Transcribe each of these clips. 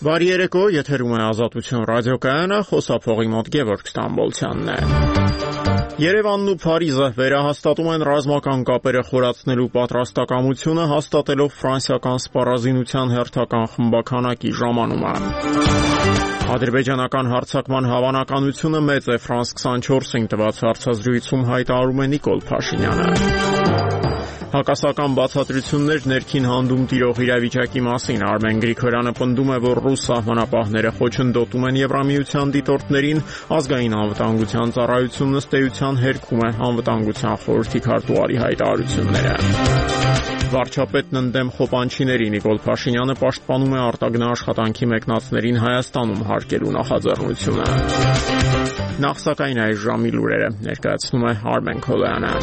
Բարի երեկո, եթերում է Ազատություն ռադիոկայանը, խոսափողի մոտ Գևորգ Ստամբոլցյանն է։ Երևանն ու Փարիզը վերահաստատում են ռազմական կապերը խորացնելու պատրաստակամությունը, հաստատելով ֆրանսիական սպառազինության հերթական խմբաքանակի ժամանումը։ Ադրբեջանական հարձակման հավանականությունը մեծ է, Ֆրանս 24-ին տված հարցազրույցում հայտարարում է Նիկոլ Փաշինյանը։ Հակասական բացատրություններ ներքին հանդում տիրող իրավիճակի մասին Արմեն Գրիգորյանը պնդում է, որ ռուս սահմանապահները խոչընդոտում են Եվրամիության դիտորդներին, ազգային անվտանգության ծառայությունն ըստ էության հերքում է անվտանգության խորհրդի քարտուղարի հայտարարությունները։ Վարչապետն ընդդեմ խոպանչիների Նիկոլ Փաշինյանը պաշտպանում է արտագնա աշխատանքի մեկնածներին Հայաստանում հարկելու նախաձեռնությունը։ Նախ սակայն այս ժամի լուրերը ներկայացնում է Արմեն Քոլյանը։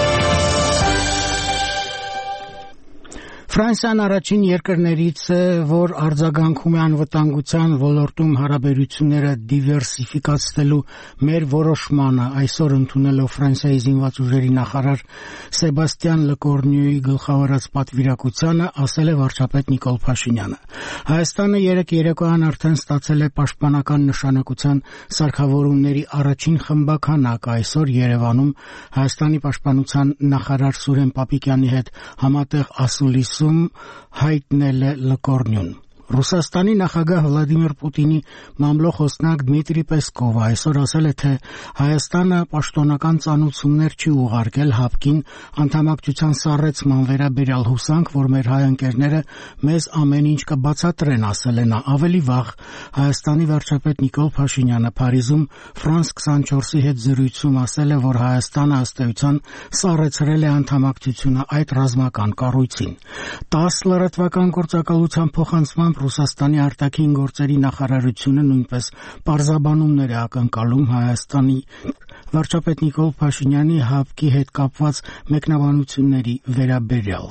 Ֆրանսիան առաջին երկրներից է, որ արձագանքում է անվտանգության ոլորտում հարաբերությունները դիվերսիֆիկացնելու մեր որոշմանը, այսօր ընդունելով Ֆրանսիայի զինված ուժերի նախարար Սեբաստիան Լեկորնյուի գլխավորած պատվիրակությանը, ասել է վարչապետ Նիկոլ Փաշինյանը։ Հայաստանը երեկոյան արդեն ստացել է պաշտպանական նշանակության սարքավորումների առաջին խմբաքանակ, այսօր Երևանում Հայաստանի պաշտպանության նախարար Սուրեն Պապիկյանի հետ համատեղ ասուլիսում հայտնել է Լեկորնյուն։ Ռուսաստանի նախագահ Վլադիմիր Պուտինի մամլոխոսնակ Դմիտրի Պեսկովը այսօր ասել է, թե Հայաստանը պաշտոնական ծանուցումներ չի ուղարկել ՀԱՊԿ-ին անդամակցության սառեցման վերաբերյալ հուսանք, որ մեր հայ ընկերները մեզ ամեն ինչ կբացատրեն, ասել է նա։ Ավելի վաղ Հայաստանի վարչապետ Նիկոլ Փաշինյանը Փարիզում Ֆրանս 24-ի հետ զրույցում ասել է, որ Հայաստանը ըստ էության սառեցրել է անդամակցությունը այդ ռազմական կառույցին։ 10 լրատվական գործակալության փոխանցմամբ Ռուսաստանի արտաքին գործերի նախարարությունը նույնպես պարզաբանումներ է ակնկալում Հայաստանի վարչապետ Նիկոլ Փաշինյանի ՀԱՊԿ-ի հետ կապված մեկնաբանությունների վերաբերյալ։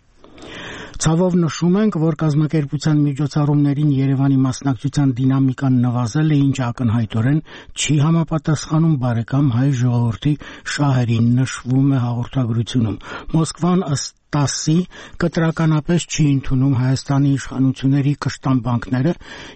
Ցավով նշում ենք, որ կազմակերպության միջոցառումներին Երևանի մասնակցության դինամիկան նվազել է, ինչը ակնհայտորեն չի համապատասխանում բարեկամ հայ ժողովրդի շահերին, նշվում է հաղորդագրությունում։ Մոսկվան ըստ ՏԱՍՍ-ի կտրականապես չի ընդունում Հայաստանի իշխանությունների կշտամբանքները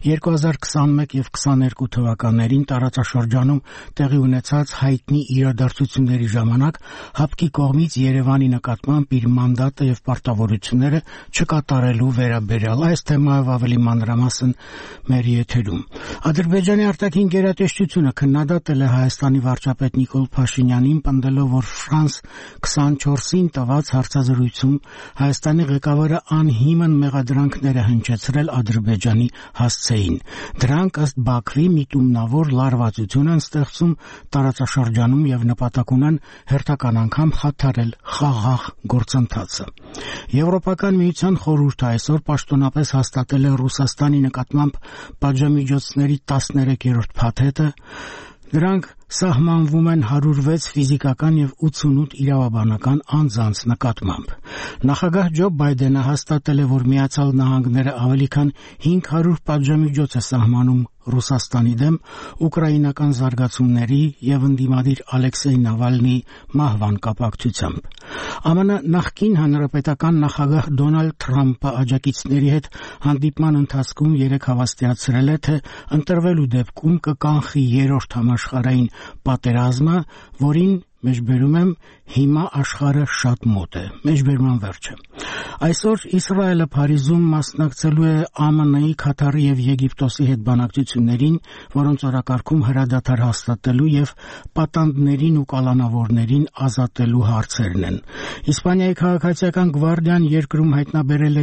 2021 եւ 22 թվականներին տարածաշրջանում տեղի ունեցած հայտնի իրադարձությունների ժամանակ ՀԱՊԿ-ի կողմից Երևանի նկատմամբ իր մանդատը եւ պարտավորությունները չկատարելու վերաբերյալ։ Այս թեմայով ավելի մանրամասն մեր եթերում։ Ադրբեջանի արտաքին գերատեսչությունը քննադատել է Հայաստանի վարչապետ Նիկոլ Փաշինյանին, պնդելով, որ Ֆրանս 24-ին տված հարցազրույցում Հայաստանի ղեկավարը անհիմն մեղադրանքներ է հնչեցրել Ադրբեջանի հասցեին։ Դրանք ըստ Բաքվի միտումնավոր լարվածություն են ստեղծում տարածաշրջանում եւ նպատակ ունեն հերթական անգամ խաթարել խաղաղ գործընթացը։ Եվրոպական միության խորհուրդը այսօր պաշտոնապես հաստատել է Ռուսաստանի նկատմամբ պատժամիջոցների 13-րդ փաթեթը։ Դրանք սահմանվում են 106 ֆիզիկական եւ 88 իրավաբանական անձանց նկատմամբ։ Նախագահ Ջո Բայդենը հաստատել է, որ Միացյալ Նահանգները ավելի քան 500 պատժամիջոց է սահմանում Ռուսաստանի դեմ ուկրաինական զարգացումների եւ ընդդիմադիր Ալեքսեյ Նավալնիի մահվան կապակցությամբ։ ԱՄՆ նախկին հանրապետական նախագահ Դոնալդ Թրամփը աջակիցների հետ հանդիպման ընթացքում երեկ հավաստիացրել է, թե ընտրվելու դեպքում կկանխի երրորդ համաշխարհային պատերազմը, որին մեջբերում եմ հիմա աշխարհը շատ մոտ է։ Մեջբերման վերջը։ Այսօր Իսրայելը Փարիզում մասնակցելու է ԱՄՆ-ի, Քաթարի եւ Եգիպտոսի հետ բանակցություններին, որոնց օրակարգում հրադադար հաստատելու եւ պատանդներին ու կալանավորներին ազատելու հարցերն են։ Իսպանիայի քաղաքացիական գվարդիան երկրում հայտնաբերել է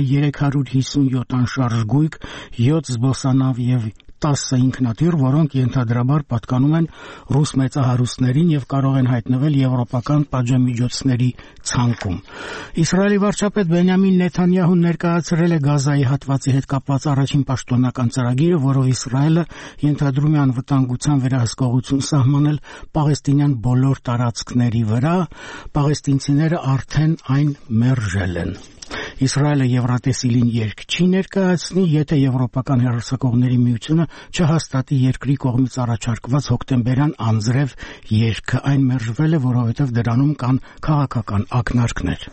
357 անշարժ գույք, 7 զբոսանավ եւ 10 ինքնաթիռ, որոնք ենթադրաբար պատկանում են ռուս մեծահարուստներին եւ կարող են հայտնվել եվրոպական պատժամիջոցների ցանկում։ Իսրայելի վարչապետ Բենյամին Նեթանյահուն ներկայացրել է Գազայի հատվածի հետ կապված առաջին պաշտոնական ծրագիրը, որով Իսրայելը ենթադրում է անվտանգության վերահսկողություն սահմանել պաղեստինյան բոլոր տարածքների վրա, պաղեստինցիները արդեն այն մերժել են։ Իսրայելը Եվրատեսիլին երկ չի ներկայացնի, եթե Եվրոպական հեռարձակողների միությունը չհաստատի երկրի կողմից առաջարկված հոկտեմբերյան անձրև երգը։ Այն մերժվել է, որովհետև դրանում կան քաղաքական ակնարկներ։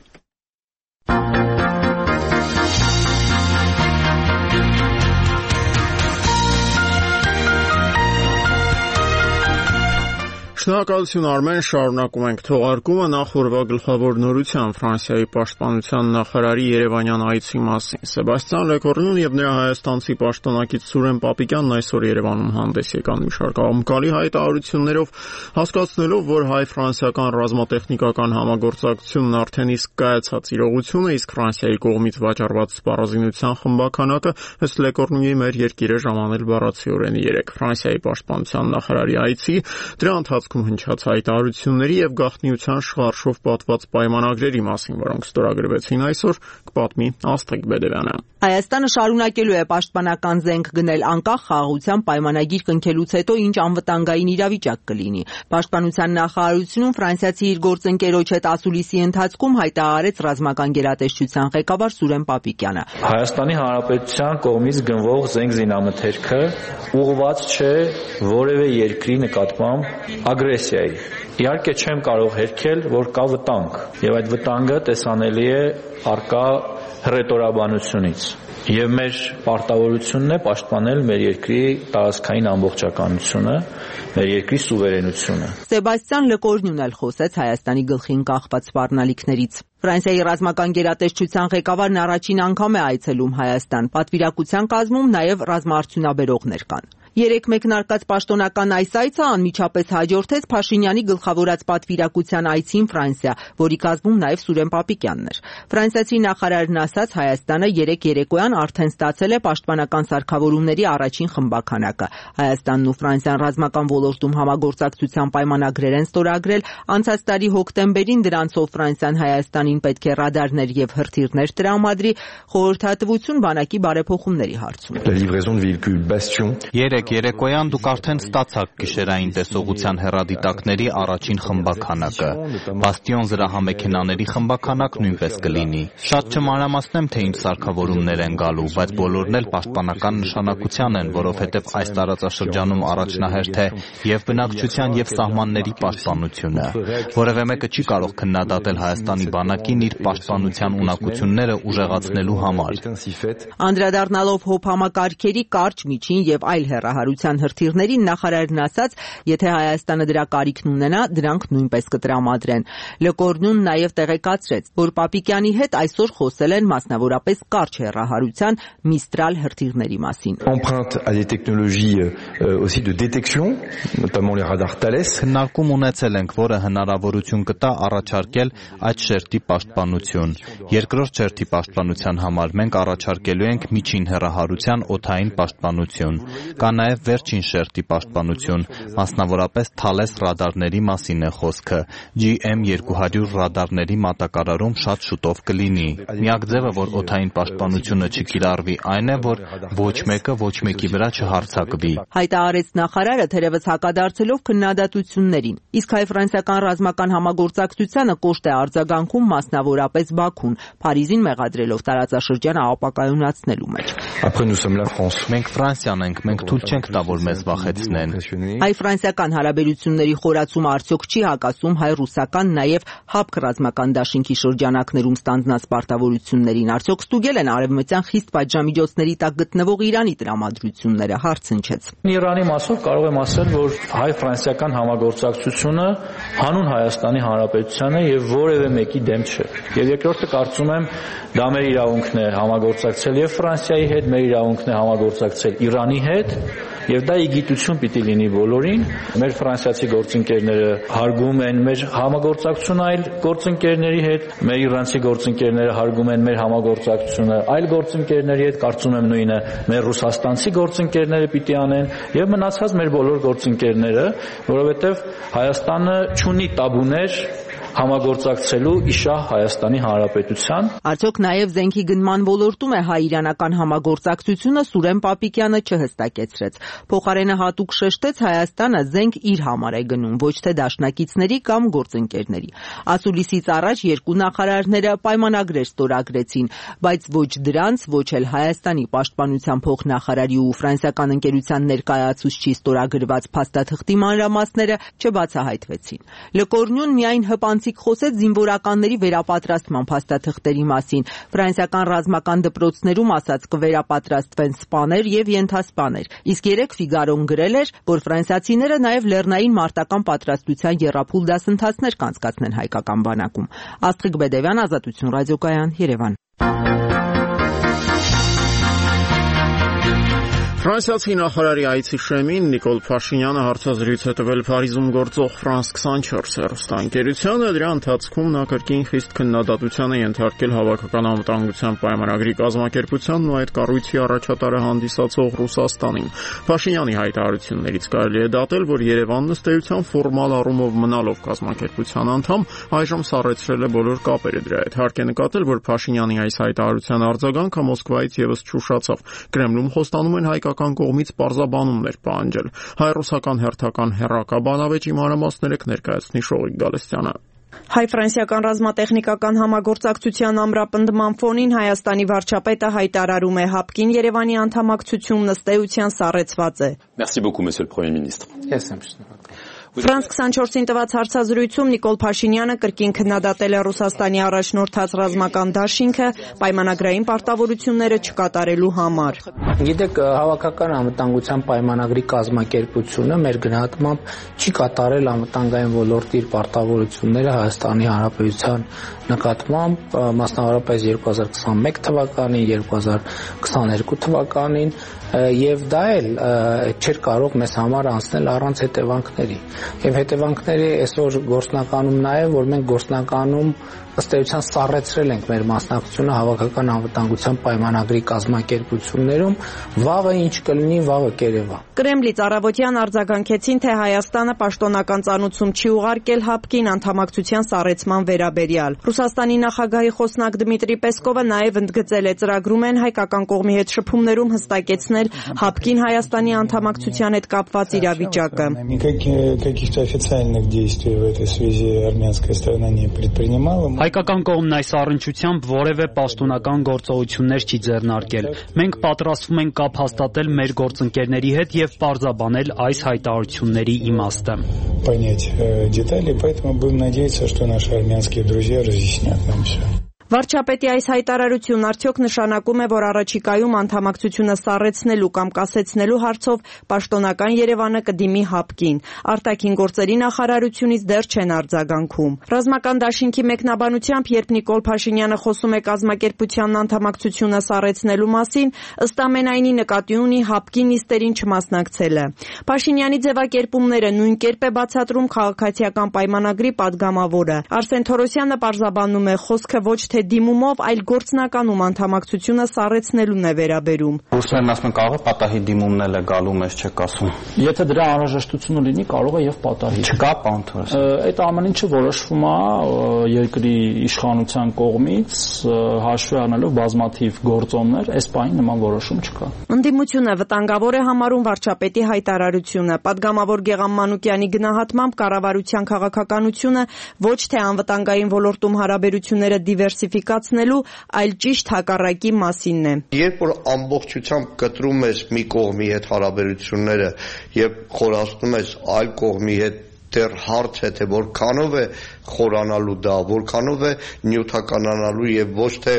Շնորհակալություն Արմեն, շարունակում ենք թողարկումը նախ օրվա գլխավոր նորության Ֆրանսիայի պաշտպանության նախարարի Երևանյան այցի մասին։ Սեբաստիան Լեկորնյուն եւ նրա հայաստանցի պաշտոնակից Սուրեն Պապիկյանն այսօր Երևանում հանդես եկան մի շարք աղմկալի հայտարարություններով, հասկացնելով, որ հայ-ֆրանսիական ռազմատեխնիկական համագործակցությունն արդեն իսկ կայացած իրողություն է, իսկ Ֆրանսիայի կողմից վաճառված սպառազինության խմբականակը ըստ Լեկորնյունի մեր երկիրը ժամանել բառացիորեն 3 Ֆրանսիայի պաշտպանության նախարարի այցի, դրա ընթացքում հնչած հայտարարությունների եւ գաղտնիության շարժով պատված պայմանագրերի մասին, որոնք ստորագրվեցին այսօր, կպատմի Աստղիկ Բեդևյանը։ Հայաստանը շարունակելու է պաշտպանական զենք գնել անկախ խաղաղության պայմանագիր կնքելուց հետո, ինչ անվտանգային իրավիճակ կլինի։ Պաշտպանության նախարարությունում ֆրանսիացի իր գործընկերոջ հետ ասուլիսի ընթացքում հայտարարեց ռազմական գերատեսչության ղեկավար Սուրեն Պապիկյանը։ Հայաստանի Հանրապետության կողմից գնվող զենք զինամթերքը ուղղված չէ որևէ երկրի նկատմամբ ագրեսիայի։ Իհարկե չեմ կարող հերքել, որ կա վտանգ, եւ այդ վտանգը տեսանելի է առկա հռետորաբանությունից։ Եվ մեր պարտավորությունն է պաշտպանել մեր երկրի տարածքային ամբողջականությունը, մեր երկրի սուվերենությունը։ Սեբաստիան Լեկորնյուն էլ խոսեց Հայաստանի գլխին կախված սպառնալիքներից։ Ֆրանսիայի ռազմական գերատեսչության ղեկավարն առաջին անգամ է այցելում Հայաստան։ Պատվիրակության կազմում նաև ռազմաարդյունաբերողներ կան։ 3 մեկնարկած պաշտոնական այս այցը անմիջապես հաջորդեց Փաշինյանի գլխավորած պատվիրակության այցին Ֆրանսիա, որի կազմում նաև Սուրեն Պապիկյանն էր։ Ֆրանսիացի նախարարն ասաց, Հայաստանը 3 երեկոյան արդեն ստացել է պաշտպանական սարքավորումների առաջին խմբականակը։ Հայաստանն ու Ֆրանսիան ռազմական ոլորտում համագործակցության պայմանագրեր են ստորագրել։ Անցած տարի հոկտեմբերին դրանցով Ֆրանսիան Հայաստանին պետք է ռադարներ եւ հրթիռներ տրամադրի, խորհրդատվություն բանակի բարեփոխումների հարցում։ Երեկոյան դուք արդեն ստացաք գիշերային տեսողության հեռադիտակների առաջին խմբականակը։ Բաստիոն զրահամեքենաների խմբականակ նույնպես կլինի։ Շատ չմանրամասնեմ, թե ինչ սարքավորումներ են գալու, բայց բոլորն էլ պաշտպանական նշանակության են, որովհետև այս տարածաշրջանում առաջնահերթ է եւ բնակչության եւ սահմանների պաշտպանությունը։ Որևէ մեկը չի կարող քննադատել Հայաստանի բանակին իր պաշտպանության ունակությունները ուժեղացնելու համար։ Անդրադառնալով հոբ համակարգերի կարճ, միջին եւ այլ հեռահարության հրթիռներին նախարարն ասաց, եթե Հայաստանը դրա կարիքն ունենա, դրանք նույնպես կտրամադրեն։ Լեկորնյուն նաև տեղեկացրեց, որ Պապիկյանի հետ այսօր խոսել են մասնավորապես կարճ հեռահարության Միստրալ հրթիռների մասին։ Քննարկում ունեցել ենք, որը հնարավորություն կտա առաջարկել այդ շերտի պաշտպանություն։ Երկրորդ շերտի պաշտպանության համար մենք առաջարկելու ենք միջին հեռահարության օդային պաշտպանություն։ Կա նաև վերջին շերտի պաշտպանություն, մասնավորապես Թալես ռադարների մասին է խոսքը։ GM200 ռադարների մատակարարում շատ շուտով կլինի։ Միակ ձևը, որ օդային պաշտպանությունը չկիրառվի, այն է, որ ոչ մեկը ոչ մեկի վրա չհարձակվի։ Հայտարարեց նախարարը, թերևս հակադարձելով քննադատություններին։ Իսկ հայ-ֆրանսիական ռազմական համագործակցությանը կոշտ է արձագանքում մասնավորապես Բաքուն, Փարիզին մեղադրելով տարածաշրջանը ապակայունացնելու մեջ։ Մենք Ֆրանսիան ենք, մենք թույլ չենք տա, որ մեզ վախեցնեն։ Հայ-ֆրանսիական հարաբերությունների խորացումը արդյոք չի հակասում հայ-ռուսական, նաև ՀԱՊԿ ռազմական դաշինքի շրջանակներում ստանձնած պարտավորություններին, արդյոք ստուգել են արևմտյան խիստ պատժամիջոցների տակ գտնվող Իրանի տրամադրությունները, հարց հնչեց։ Իրանի մասով կարող եմ ասել, որ հայ-ֆրանսիական համագործակցությունը հանուն Հայաստանի Հանրապետության է եւ որևէ մեկի դեմ չէ։ Եվ երկրորդը կարծում եմ դա մեր իրավունքն է համագործակցել եւ Ֆրանսիայի հետ, մեր իրավունքն է համագործակցել Իրանի հետ, եւ դա իգիտություն պիտի լինի բոլորին։ Մեր ֆրանսիացի գործընկերները հարգում են մեր համագործակցությունը այլ գործընկերների հետ, մեր իրանցի գործընկերները հարգում են մեր համագործակցությունը այլ գործընկերների հետ, կարծում եմ նույնը մեր ռուսաստանցի գործընկերները պիտի անեն եւ մնացած մեր բոլոր գործընկերները, որովհետեւ Հայաստանը չունի տաբուներ համագործակցելու իշահ Հայաստանի Հանրապետության։ Արդյոք նաև զենքի գնման ոլորտում է հայ-իրանական համագործակցությունը, Սուրեն Պապիկյանը չհստակեցրեց։ Փոխարենը հատուկ շեշտեց, Հայաստանը զենք իր համար է գնում, ոչ թե դաշնակիցների կամ գործընկերների։ Ասուլիսից առաջ երկու նախարարները պայմանագրեր ստորագրեցին, բայց ոչ դրանց, ոչ էլ Հայաստանի պաշտպանության փոխնախարարի ու ֆրանսիական ընկերության ներկայացուցչի ստորագրված փաստաթղթի մանրամասները չբացահայտվեցին։ Լեկորնյուն միայն հպանց ժամանցիկ խոսեց զինվորականների վերապատրաստման փաստաթղթերի մասին։ Ֆրանսիական ռազմական դպրոցներում ասաց կվերապատրաստվեն սպաներ եւ ենթասպաներ։ Իսկ երեկ Ֆիգարոն գրել էր, որ ֆրանսիացիները նաեւ լեռնային մարտական պատրաստության եռափուլ դասընթացներ կանցկացնեն հայկական բանակում։ Աստղիկ Բեդևյան, Ազատություն ռադիոկայան, Երևան։ Ֆրանսիացի նախարարի այցի շեմին Նիկոլ Փաշինյանը հարցազրույց է տվել Փարիզում գործող France 24 հեռուստաընկերությանը, դրա ընթացքում նա կրկին խիստ քննադատության է ենթարկել հավաքական անվտանգության պայմանագրի կազմակերպությանն ու այդ կառույցի առաջատարը հանդիսացող Ռուսաստանին։ Փաշինյանի հայտարարություններից կարելի է դատել, որ Երևանն ըստ էության ֆորմալ առումով մնալով կազմակերպության անդամ, այժմ սառեցրել է բոլոր կապերը դրա հետ։ Հարկ է նկատել, որ Փաշինյանի այս հայտարարության արձագանքը Մոսկվայից եւս չուշացավ։ Կրեմլում խոստանում են հայկական կողմից պարզաբանումներ պահանջել։ Հայ-ռուսական հերթական հեռակաբանավեճի մանրամասները կներկայացնի Շողիկ Գալստյանը։ Հայ-ֆրանսիական ռազմատեխնիկական համագործակցության ամրապնդման ֆոնին Հայաստանի վարչապետը հայտարարում է ՀԱՊԿ-ին Երևանի անդամակցությունն ըստ էության սառեցված է։ Merci beaucoup, monsieur le Premier ministre. France 24-ին տված հարցազրույցում Նիկոլ Փաշինյանը կրկին քննադատել է Ռուսաստանի առաջնորդած ռազմական դաշինքը պայմանագրային պարտավորությունները չկատարելու համար։ Գիտեք, հավաքական անվտանգության պայմանագրի կազմակերպությունը մեր գնահատմամբ չի կատարել անվտանգային ոլորտի իր պարտավորությունները Հայաստանի Հանրապետության նկատմամբ, մասնավորապես 2021 թվականին, 2022 թվականին, եւ դա էլ չէր կարող մեզ համար անցնել առանց հետևանքների։ Եվ հետևանքները այսօր գործնականում նա է, որ մենք գործնականում ըստ էության սառեցրել ենք մեր մասնակցությունը հավաքական անվտանգության պայմանագրի կազմակերպություններում, վաղը ինչ կլինի, վաղը կերևա։ Կրեմլից առավոտյան արձագանքեցին, թե Հայաստանը պաշտոնական ծանուցում չի ուղարկել ՀԱՊԿ-ին անդամակցության սառեցման վերաբերյալ։ Ռուսաստանի նախագահի խոսնակ Դմիտրի Պեսկովը նաև ընդգծել է, ծրագրում են հայկական կողմի հետ շփումներում հստակեցնել ՀԱՊԿ-ին Հայաստանի անդամակցության հետ կապված իրավիճակը։ Հայկական կողմն այս առնչությամբ որևէ պաշտոնական գործողություններ չի ձեռնարկել։ Մենք պատրաստվում ենք կապ հաստատել մեր գործընկերների հետ եւ պարզաբանել այս հայտարարությունների իմաստը։ Վարչապետի այս հայտարարությունն արդյոք նշանակում է, որ առաջիկայում անդամակցությունը սառեցնելու կամ կասեցնելու հարցով պաշտոնական Երևանը կդիմի ՀԱՊԿ-ին։ Արտաքին գործերի նախարարությունից դեռ չեն արձագանքում։ Ռազմական դաշինքի մեկնաբանությամբ, երբ Նիկոլ Փաշինյանը խոսում է կազմակերպությանն անդամակցությունը սառեցնելու մասին, ըստ ամենայնի նկատի ունի ՀԱՊԿ-ի նիստերին չմասնակցելը։ Փաշինյանի ձևակերպումները նույն կերպ է բացատրում քաղաքացիական պայմանագրի падգամավորը։ Արսեն Թորոսյանը պարզաբանում է, խոսքը ոչ թե դիմումով, այլ գործնականում անդամակցությունը սառեցնելուն է վերաբերում։ Ռուսներն ասում են կարող է պատահի դիմումն էլ է գալու, մեզ չեք ասում։ Եթե դրա անհրաժեշտությունը լինի, կարող է եւ պատահի։ Չկա պանթորս։ Այդ ամեն ինչը որոշվում է երկրի իշխանության կողմից, հաշվի առնելով բազմաթիվ գործոններ, այս պահին նման որոշում չկա։ Ընդդիմությունը վտանգավոր է համարում վարչապետի հայտարարությունը։ Պատգամավոր Գեգամ Մանուկյանի գնահատմամբ կառավարության քաղաքականությունը ոչ թե անվտանգային ոլորտում հարաբերությունները դիվերսիֆիկացնելու, այլ ճիշտ հակառակի մասինն է։ Երբ որ ամբողջությամբ կտրում ես մի կողմի հետ հարաբերությունները եւ խորացնում ես այլ կողմի հետ, դեռ հարց է թե որքանով է խորանալու դա, որքանով է նյութականանալու եւ ոչ թե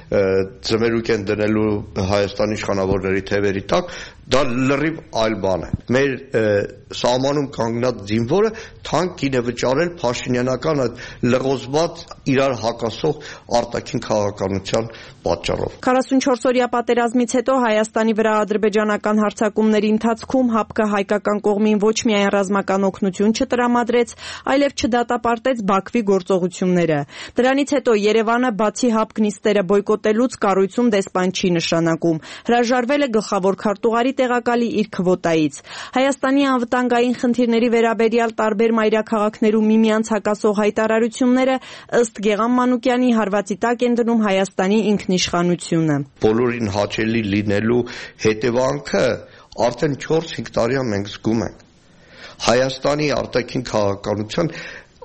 ձմերուկ են դնելու Հայաստանի իշխանավորների թևերի տակ, դա լրիվ այլ բան է։ Մեր սահմանում կանգնած զինվորը թանկ է վճարել Փաշինյանական այդ լղոզված իրար հակասող արտաքին քաղաքականության պատճառով։ 44-օրյա պատերազմից հետո Հայաստանի վրա ադրբեջանական հարձակումների ընթացքում ՀԱՊԿ-ը հայկական կողմին ոչ միայն ռազմական օգնություն չտրամադրեց, այլև չդատապարտեց Բաքվի գործողությունները։ Դրանից հետո Երևանը բացի ՀԱՊԿ նիստերը բոյկոտելուց կառույցում դեսպան չի նշանակում։ Հրաժարվել է գլխավոր քարտուղարի տեղակալի իր քվոտայից։ Հայաստանի անվտանգային խնդիրների վերաբերյալ տարբեր մայրաքաղաքներում միմյանց հակասող հայտարարությունները ըստ Գեգամ Մանուկյանի հարվածի տակ են դնում Հայաստանի ինքնիշխանությունը։ Բոլորին հաճելի լինելու հետևանքը արդեն 4-5 տարի մենք զգում ենք։ Հայաստանի արտաքին քաղաքականության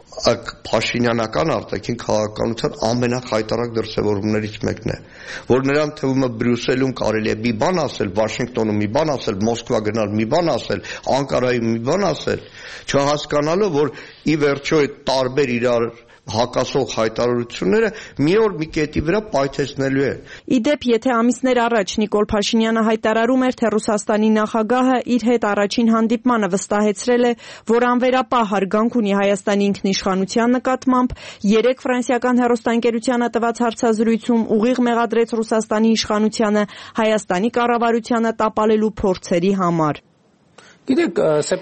Փաշինյանական արտաքին քաղաքականության ամենախայտարակ դրսևորումներից մեկն է, որ նրան թվում է Բրյուսելում կարելի է մի բան ասել, Վաշինգտոնում մի բան ասել, Մոսկվա գնալ մի բան ասել, Անկարայում մի բան ասել, չհասկանալով, որ ի վերջո այդ տարբեր իրար հակասող հայտարարությունները մի օր մի կետի վրա պայթեցնելու են։ Իդեպ, եթե ամիսներ առաջ Նիկոլ Փաշինյանը հայտարարում էր, թե Ռուսաստանի նախագահը իր հետ առաջին հանդիպմանը վստահեցրել է, որ անվերապահ հարգանք ունի Հայաստանի ինքնիշխանության նկատմամբ, երեկ ֆրանսիական հեռուստաընկերությանը տված հարցազրույցում ուղիղ մեղադրեց Ռուսաստանի իշխանությանը Հայաստանի կառավարությանը տապալելու փորձերի համար։ Գիտեք,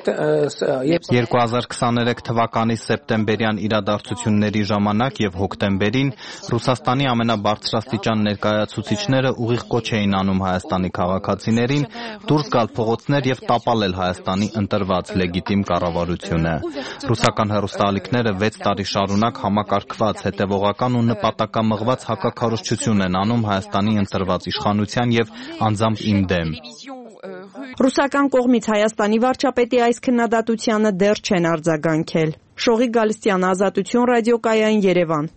2023 թվականի սեպտեմբերյան իրադարձությունների ժամանակ եւ հոկտեմբերին Ռուսաստանի ամենաբարձրաստիճան ներկայացուցիչները ուղիղ կոչ էին անում Հայաստանի քաղաքացիներին դուրս գալ փողոցներ եւ տապալել Հայաստանի ընտրված լեգիտիմ կառավարությունը։ Ռուսական հեռուստաալիքները 6 տարի շարունակ համակարգված, հետևողական ու նպատակամղված հակաքարոզչություն են անում Հայաստանի ընտրված իշխանության եւ անձամբ իմ դեմ։ Ռուսական կողմից Հայաստանի վարչապետի այս քննադատությանը դեռ չեն արձագանքել։ Շողիկ Գալստյան, Ազատություն ռադիոկայան, Երևան։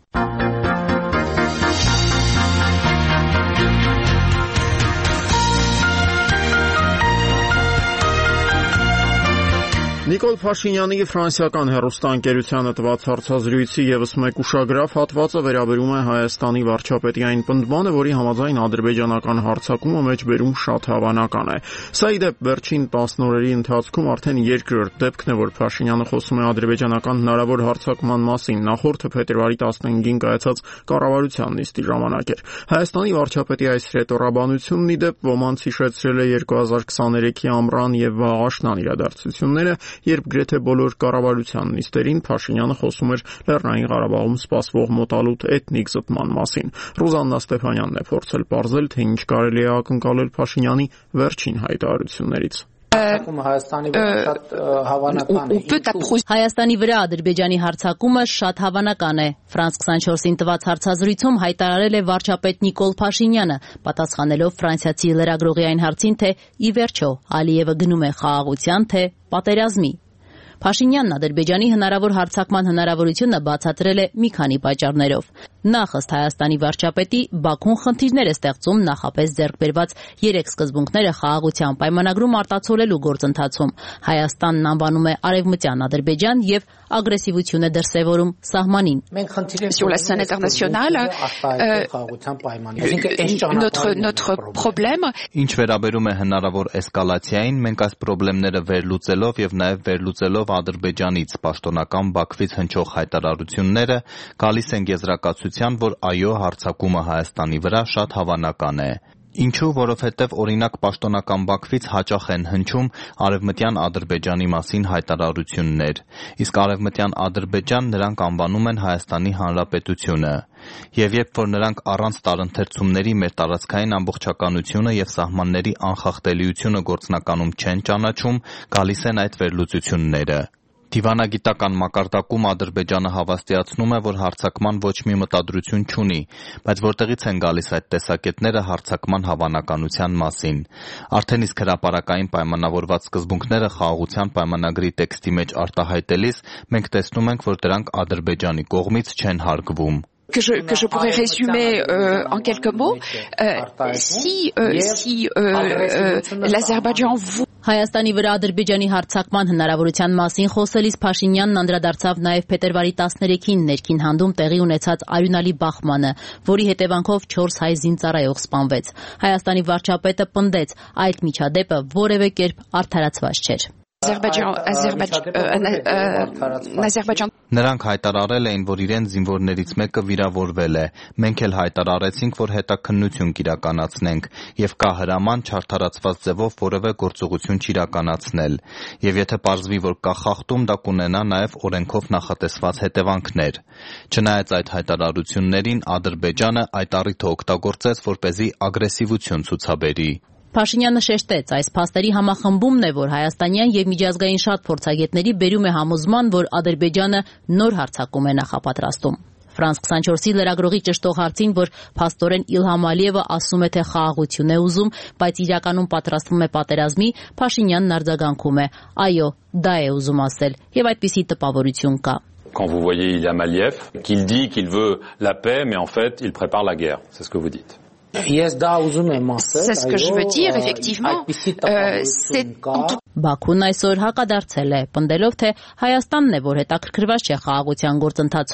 Նիկոլ Փաշինյանի ֆրանսիական հեռուստաընկերությանը տված հարցազրույցի ևս մեկ ուշագրավ հատվածը վերաբերում է Հայաստանի վարչապետի այն պնդմանը, որի համաձայն ադրբեջանական հարձակումը մեջբերում շատ հավանական է։ Սա ի դեպ վերջին 10 օրերի ընթացքում արդեն երկրորդ դեպքն է, որ Փաշինյանը խոսում է ադրբեջանական հնարավոր հարձակման մասին, նախորդը փետրվարի 15-ին կայացած կառավարության նիստի ժամանակ էր։ Հայաստանի վարչապետի այս ռետորաբանությունն ի դեպ ոմանց հիշեցրել է 2023-ի ամռան եւ աշնան իրադարձությունները, երբ գրեթե բոլոր կառավարության նիստերին Փաշինյանը խոսում էր Լեռնային Ղարաբաղում սպասվող մոտալուտ էթնիկ զտման մասին։ Ռուզաննա Ստեփանյանն է փորձել պարզել, թե ինչ կարելի է ակնկալել Փաշինյանի վերջին հայտարարություններից։ Հայաստանի վրա Ադրբեջանի հարձակումը շատ հավանական է։ France 24-ին տված հարցազրույցում հայտարարել է վարչապետ Նիկոլ Փաշինյանը, պատասխանելով ֆրանսիացի լրագրողի այն հարցին, թե ի վերջո Ալիևը գնում է խաղաղության, թե պատերազմի։ Փաշինյանն Ադրբեջանի հնարավոր հարձակման հնարավորությունը բացատրել է մի քանի պատճառներով։ Նախ, ըստ Հայաստանի վարչապետի, Բաքուն խնդիրներ է ստեղծում նախապես ձեռք բերված 3 սկզբունքները խաղաղության պայմանագրում արտացոլելու գործընթացում։ Հայաստանն անվանում է Արևմտյան Ադրբեջան եւ ագրեսիվություն է դրսևորում սահմանին։ Sur la scène internationale, notre problème. Ինչ վերաբերում է հնարավոր էսկալացիային, մենք այս խնդիրները վերլուծելով եւ նաեւ վերլուծելով Ադրբեջանից պաշտոնական Բաքվից հնչող հայտարարությունները գալիս են եզրակացության, որ այո, հարձակումը Հայաստանի վրա շատ հավանական է։ Ինչու, որովհետև օրինակ պաշտոնական Բաքվից հաճախ են հնչում Արևմտյան Ադրբեջանի մասին հայտարարություններ, իսկ Արևմտյան Ադրբեջան նրանք անվանում են Հայաստանի Հանրապետությունը։ Եվ երբ որ նրանք առանց տարընթերցումների մեր տարածքային ամբողջականությունը եւ սահմանների անխախտելիությունը գործնականում չեն ճանաչում, գալիս են այդ վերլուծությունները։ Դիվանագիտական մակարդակում Ադրբեջանը հավաստիացնում է, որ հարձակման ոչ մի մտադրություն չունի, բայց որտեղից են գալիս այդ տեսակետները հարձակման հավանականության մասին։ Արդեն իսկ հրապարակային պայմանավորված սկզբունքները խաղաղության պայմանագրի տեքստի մեջ արտահայտելիս մենք տեսնում ենք, որ դրանք Ադրբեջանի կողմից չեն հարգվում։ Que je pourrais résumer en quelques mots, si l'Azerbaïdjan Հայաստանի վրա Ադրբեջանի հարձակման հնարավորության մասին խոսելիս Փաշինյանն անդրադարձավ նաև փետրվարի 13-ին ներքին հանդում տեղի ունեցած Արյունալի բախմանը, որի հետևանքով 4 հայ զինծառայող սպանվեց։ Հայաստանի վարչապետը պնդեց, այդ միջադեպը որևէ կերպ արդարացված չէր։ Նրանք հայտարարել էին, որ իրենց զինվորներից մեկը վիրավորվել է։ Մենք էլ հայտարարեցինք, որ հետաքննություն կիրականացնենք եւ կա հրաման չարդարացված ձևով որևէ գործողություն չիրականացնել։ Եվ եթե պարզվի, որ կա խախտում, դա կունենա նաեւ օրենքով նախատեսված հետևանքներ։ Չնայած այդ հայտարարություններին, Ադրբեջանը այդ առիթը օգտագործեց, որպեսզի ագրեսիվություն ցուցաբերի։ Փաշինյանը շեշտեց, այս փաստերի համախմբումն է, որ հայաստանյան եւ միջազգային շատ փորձագետների բերում է համոզման, որ Ադրբեջանը նոր հարձակում է նախապատրաստում։ France 24-ի լրագրողի ճշտող հարցին, որ փաստորեն Իլհամ Ալիևը ասում է, թե խաղաղություն է ուզում, բայց իրականում պատրաստվում է պատերազմի, Փաշինյանն արձագանքում է. այո, դա է ուզում ասել, եւ այդպիսի տպավորություն կա։ Quand vous voyez Ilham Aliyev, qu'il dit qu'il veut la paix, mais en fait, il prépare la guerre. C'est ce que vous dites. C'est ce que je veux dire, effectivement. Բաքուն այսօր հակադարձել է, պնդելով, թե Հայաստանն է, որ հետաքրքրված չէ խաղաղության գործընթացով։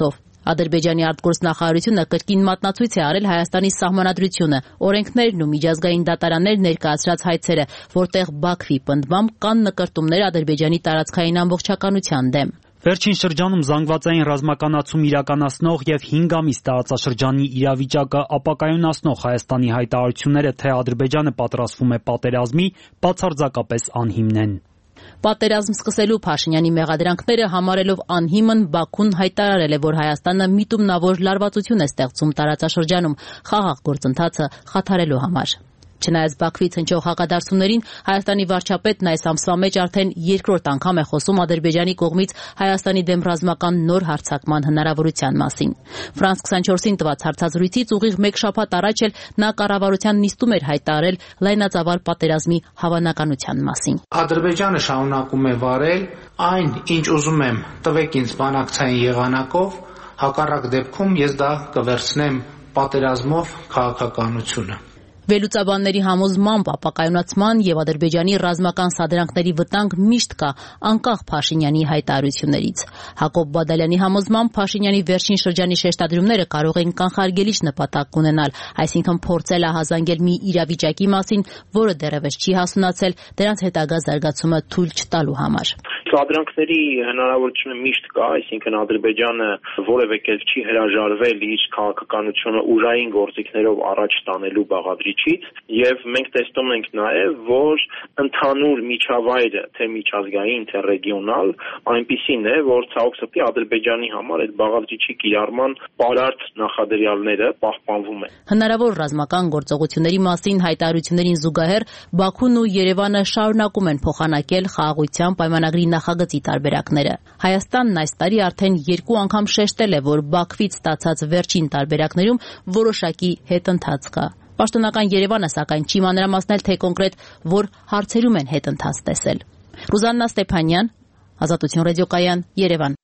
Ադրբեջանի արտգործնախարարությունը կրկին մատնացույց է արել Հայաստանի սահմանադրությունը, օրենքներն ու միջազգային դատարաններ ներկայացրած հայցերը, որտեղ Բաքվի պնդմամբ կան նկրտումներ Ադրբեջանի տարածքային ամբողջականության դեմ։ Վերջին շրջանում զանգվածային ռազմականացում իրականացնող եւ 5 ամիս տարածաշրջանի իրավիճակը ապակայունացնող Հայաստանի հայտարարությունները, թե Ադրբեջանը պատրաստվում է պատերազմի, բացարձակապես անհիմն են։ Պատերազմ սկսելու Փաշինյանի մեղադրանքները համարելով անհիմն, Բաքուն հայտարարել է, որ Հայաստանը միտումնավոր լարվածություն է ստեղծում տարածաշրջանում խաղաղ գործընթացը խաթարելու համար։ Չնայած Բաքվից հնչող հակադարձություններին, Հայաստանի վարչապետն այս ամսվա մեջ արդեն երկրորդ անգամ է խոսում Ադրբեջանի կողմից Հայաստանի դեմ ռազմական նոր հարձակման հնարավորության մասին։ Ֆրանս 24-ին տված հարցազրույցից ուղիղ 1 շաբաթ առաջ էլ նա կառավարության նիստում էր հայտարարել լայնածավալ պատերազմի հավանականության մասին։ Ադրբեջանը շարունակում է վարել այն, ինչ ուզում եմ, տվեք ինձ բանակցային եղանակով, հակառակ դեպքում ես դա կվերցնեմ պատերազմով քաղաքականությունը։ Վերլուծաբանների համոզմամբ ապակայունացման եւ Ադրբեջանի ռազմական սադրանքների վտանգ միշտ կա, անկախ Փաշինյանի հայտարարություններից։ Հակոբ Բադալյանի համոզմամբ Փաշինյանի վերջին շրջանի շեշտադրումները կարող են կանխարգելիչ նպատակ ունենալ, այսինքն փորձել ահազանգել մի իրավիճակի մասին, որը դեռևս չի հասունացել, դրանց հետագա զարգացումը թույլ չտալու համար։ Սադրանքների հնարավորությունը միշտ կա, այսինքն Ադրբեջանը որևէ կերպ չի հրաժարվել իր քաղաքականությունը ուժային գործիքներով առաջ տանելու բաղադրիչից, եւ մենք տեսնում ենք նաեւ, որ ընդհանուր միջավայրը, թե միջազգային, թե ռեգիոնալ, այնպիսին է, որ ցավոք սրտի Ադրբեջանի համար այդ բաղադրիչի կիրառման պարարտ նախադրյալները պահպանվում են։ Հնարավոր ռազմական գործողությունների մասին հայտարարություններին զուգահեռ Բաքուն ու Երևանը շարունակում են փոխանակել խաղաղության պայմանագրի նախագծի տարբերակները։ Հայաստանն այս տարի արդեն 2 անգամ շեշտել է, որ Բաքվից ստացած վերջին տարբերակներում որոշակի հետընթաց կա։ Պաշտոնական Երևանը սակայն չի մանրամասնել, թե կոնկրետ որ հարցերում են հետընթաց տեսել։ Ռուզաննա Ստեփանյան, Ազատություն ռադիոկայան, Երևան։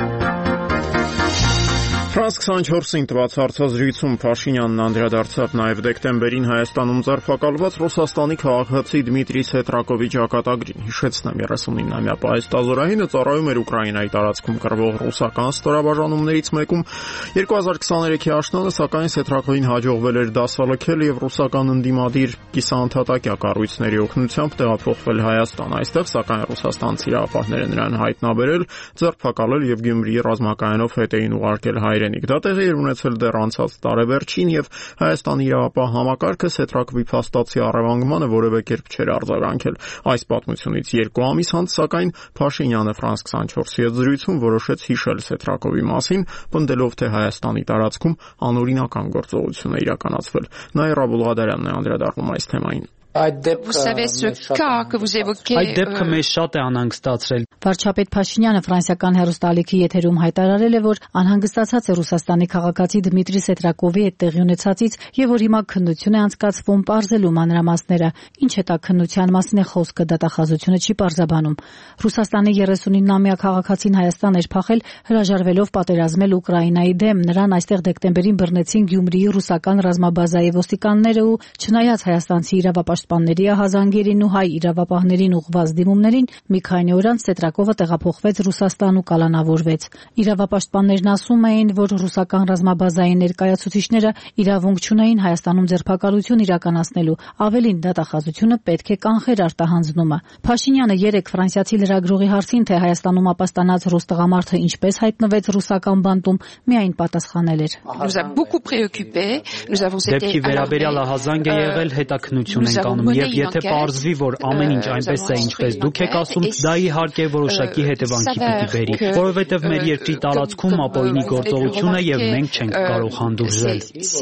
Ֆրանս 24-ին տված հարցազրույցում Փաշինյանն անդրադարձավ նաև դեկտեմբերին Հայաստանում ձերբակալված Ռուսաստանի քաղաքացի Դմիտրի Սետրակովի ճակատագրին։ Հիշեցնեմ, 39-ամյա պահեստազորայինը ծառայում էր Ուկրաինայի տարածքում կռվող ռուսական ստորաբաժանումներից մեկում։ 2023-ի աշնանը սակայն Սետրակովին հաջողվել էր դասալքել եւ ռուսական ընդդիմադիր կիսաընդհատակյա կառույցների օգնությամբ տեղափոխվել Հայաստան։ Այստեղ սակայն ռուսաստանցի իրավապահները նրան հայտնաբերել, ձերբակալել եւ Գյումրիի ռազմակայանով հետ էին ուղարկել Դա տեղի էր ունեցել դեռ անցած տարեվերջին եւ Հայաստանի իրավապահ համակարգը Սետրակովի փաստացի առևանգմանը որևէ կերպ չէր արձագանքել։ Այս պատմությունից 2 ամիս անց սակայն Փաշինյանը France 24-ի հետ զրույցում որոշեց հիշել Սետրակովի մասին, պնդելով, թե Հայաստանի տարածքում անօրինական գործողություն է իրականացվել։ Նաիրա Բուլղադարյանն է անդրադառնում այս թեմային։ Vous savez ce cas que vous évoquez. Այդ դեպքը մեզ շատ է անհանգստացրել։ Վարչապետ Փաշինյանը ֆրանսիական հեռուստաալիքի եթերում հայտարարել է, որ անհանգստացած է Ռուսաստանի քաղաքացի Դմիտրի Սետրակովի հետ տեղի ունեցածից եւ որ հիմա քննություն է անցկացվում պարզելու մանրամասները։ Ինչ է դա քննության մասին է խոսքը, դատախազությունը չի պարզաբանում։ Ռուսաստանի 39-ամյա քաղաքացին Հայաստան էր փախել, հրաժարվելով պատերազմել Ուկրաինայի դեմ։ Նրան այստեղ դեկտեմբերին բռնեցին Գյումրիի ռուսական ռազմաբազայի ոստիկանները ու չնայած հայաստանցի իրավապաշտպանների ահազանգերին ու հայ իրավապահներին ուղղված դիմումներին, մի քանի օր անց Սետրակովը տեղափոխվեց Ռուսաստան ու կալանավորվեց։ Իրավապաշտպաններն ասում էին, որ ռուսական ռազմաբազայի ներկայացուցիչները իրավունք չունեին Հայաստանում ձերբակալություն իրականացնելու, ավելին դատախազությունը պետք է կանխեր արտահանձնումը։ Փաշինյանը երեկ ֆրանսիացի լրագրողի հարցին, թե Հայաստանում ապաստանած ռուս տղամարդը ինչպես հայտնվեց ռուսական բանտում, միայն պատասխանել էր. Դեպքի վերաբերյալ ահազանգ է եղել, հետաքննություն ենք անում եւ եթե պարզվի, որ ամեն ինչ այնպես է, ինչպես դուք եք ասում, դա իհարկե որոշակի հետևանքի պիտի բերի, որովհետեւ մեր երկրի տարածքում ապօրինի գործողություն է եւ մենք չենք կարող հանդուրժել։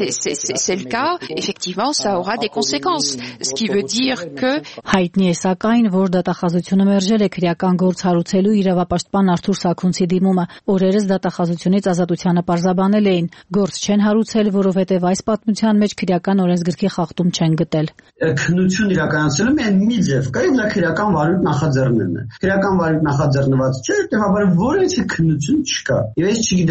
Հայտնի է սակայն, որ դատախազությունը մերժել է քրեական գործ հարուցելու իրավապաշտպան Արթուր Սաքունցի դիմումը։ Օրերս դատախազությունից ազատությանը պարզաբանել էին, գործ չեն հարուցել, որովհետեւ այս պատմության մեջ քրեական օրենսգրքի խախտում չեն գտել։ Քննություն իրականացնելու միայն մի ձև կա, դա քրեական վարույթ նախաձեռնելն է։ Քրեական վարույթ նախաձեռնված չէ, հետեւաբար որևէ քննություն չկա։ Եվ ես չգիտեմ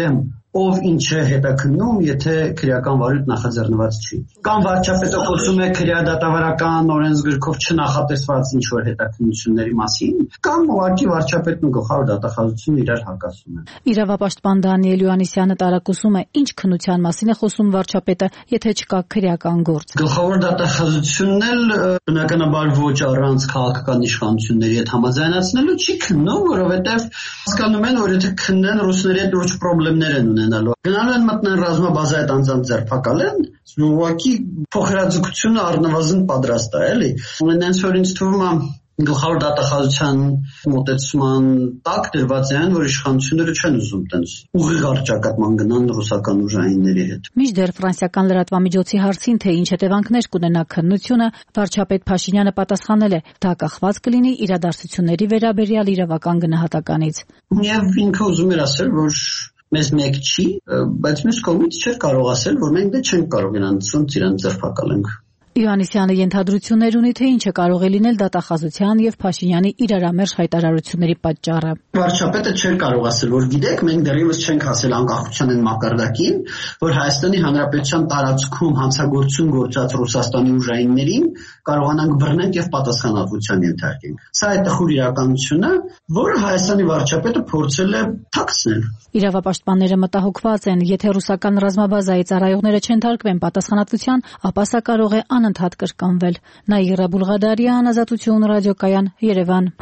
ով ինչ է հետաքննում, եթե քրեական վարույթ նախաձեռնված չի։ Կամ վարչապետը խոսում է քրեադատավարական օրենսգրքով չնախատեսված ինչ-որ հետաքննությունների մասին, կամ ուղղակի վարչապետն ու գլխավոր դատախազությունը իրար հակասում են։ Իրավապաշտպան Դանիել Յոհաննիսյանը տարակուսում է, ինչ քննության մասին է խոսում վարչապետը, եթե չկա քրեական գործ։ Գլխավոր դատախազությունն էլ բնականաբար ոչ առանց քաղաքական իշխանությունների հետ համաձայնացնելու չի քննում, որովհետև հասկանում են, որ եթե քննեն ռուսների հետ լուրջ խնդիրներ են ունենալու։ Գնալու են մտնեն ռազմաբազա այդ անձանց ձերբակալեն, ուղղակի փոխհրաձգությունը առնվազն պատրաստ է, էլի։ Ունենից որ ինձ թվում է գլխավոր դատախազության մոտեցման տակ դրված են, որ իշխանությունները չեն ուզում տենց ուղիղ առճակատման գնան ռուսական ուժայինների հետ։ Մինչդեռ ֆրանսիական լրատվամիջոցի հարցին, թե ինչ հետևանքներ կունենա քննությունը, վարչապետ Փաշինյանը պատասխանել է, դա կախված կլինի իրադարձությունների վերաբերյալ իրավական գնահատականից։ Եվ ինքը ուզում էր ասել, որ մեզ մեկ չի, բայց մյուս կողմից չէր կարող ասել, որ մենք դե չենք կարող իրան ձերբակալենք։ Յոհաննիսյանը ենթադրություններ ունի, թե ինչը կարող է լինել դատախազության եւ Փաշինյանի իրարամերժ հայտարարությունների պատճառը։ Վարչապետը չէր կարող ասել, որ գիտեք, մենք դեռևս չենք հասել անկախության այն մակարդակին, որ Հայաստանի Հանրապետության տարածքում հանցագործություն գործած Ռուսաստանի ուժայիններին կարողանանք բռնենք եւ պատասխանատվության ենթարկենք։ Սա է տխուր իրականությունը, որը Հայաստանի վարչապետը փորձել է թաքցնել։ Իրավապաշտպանները մտահոգված են, եթե ռուսական ռազմաբազայի ծառայողները չենթարկվեն պատասխանատվության, ապա սա կարող է անընդհատ կրկնվել։ Նաիրա Բուլղադարյան, Ազատություն ռադիոկայան, Երևան։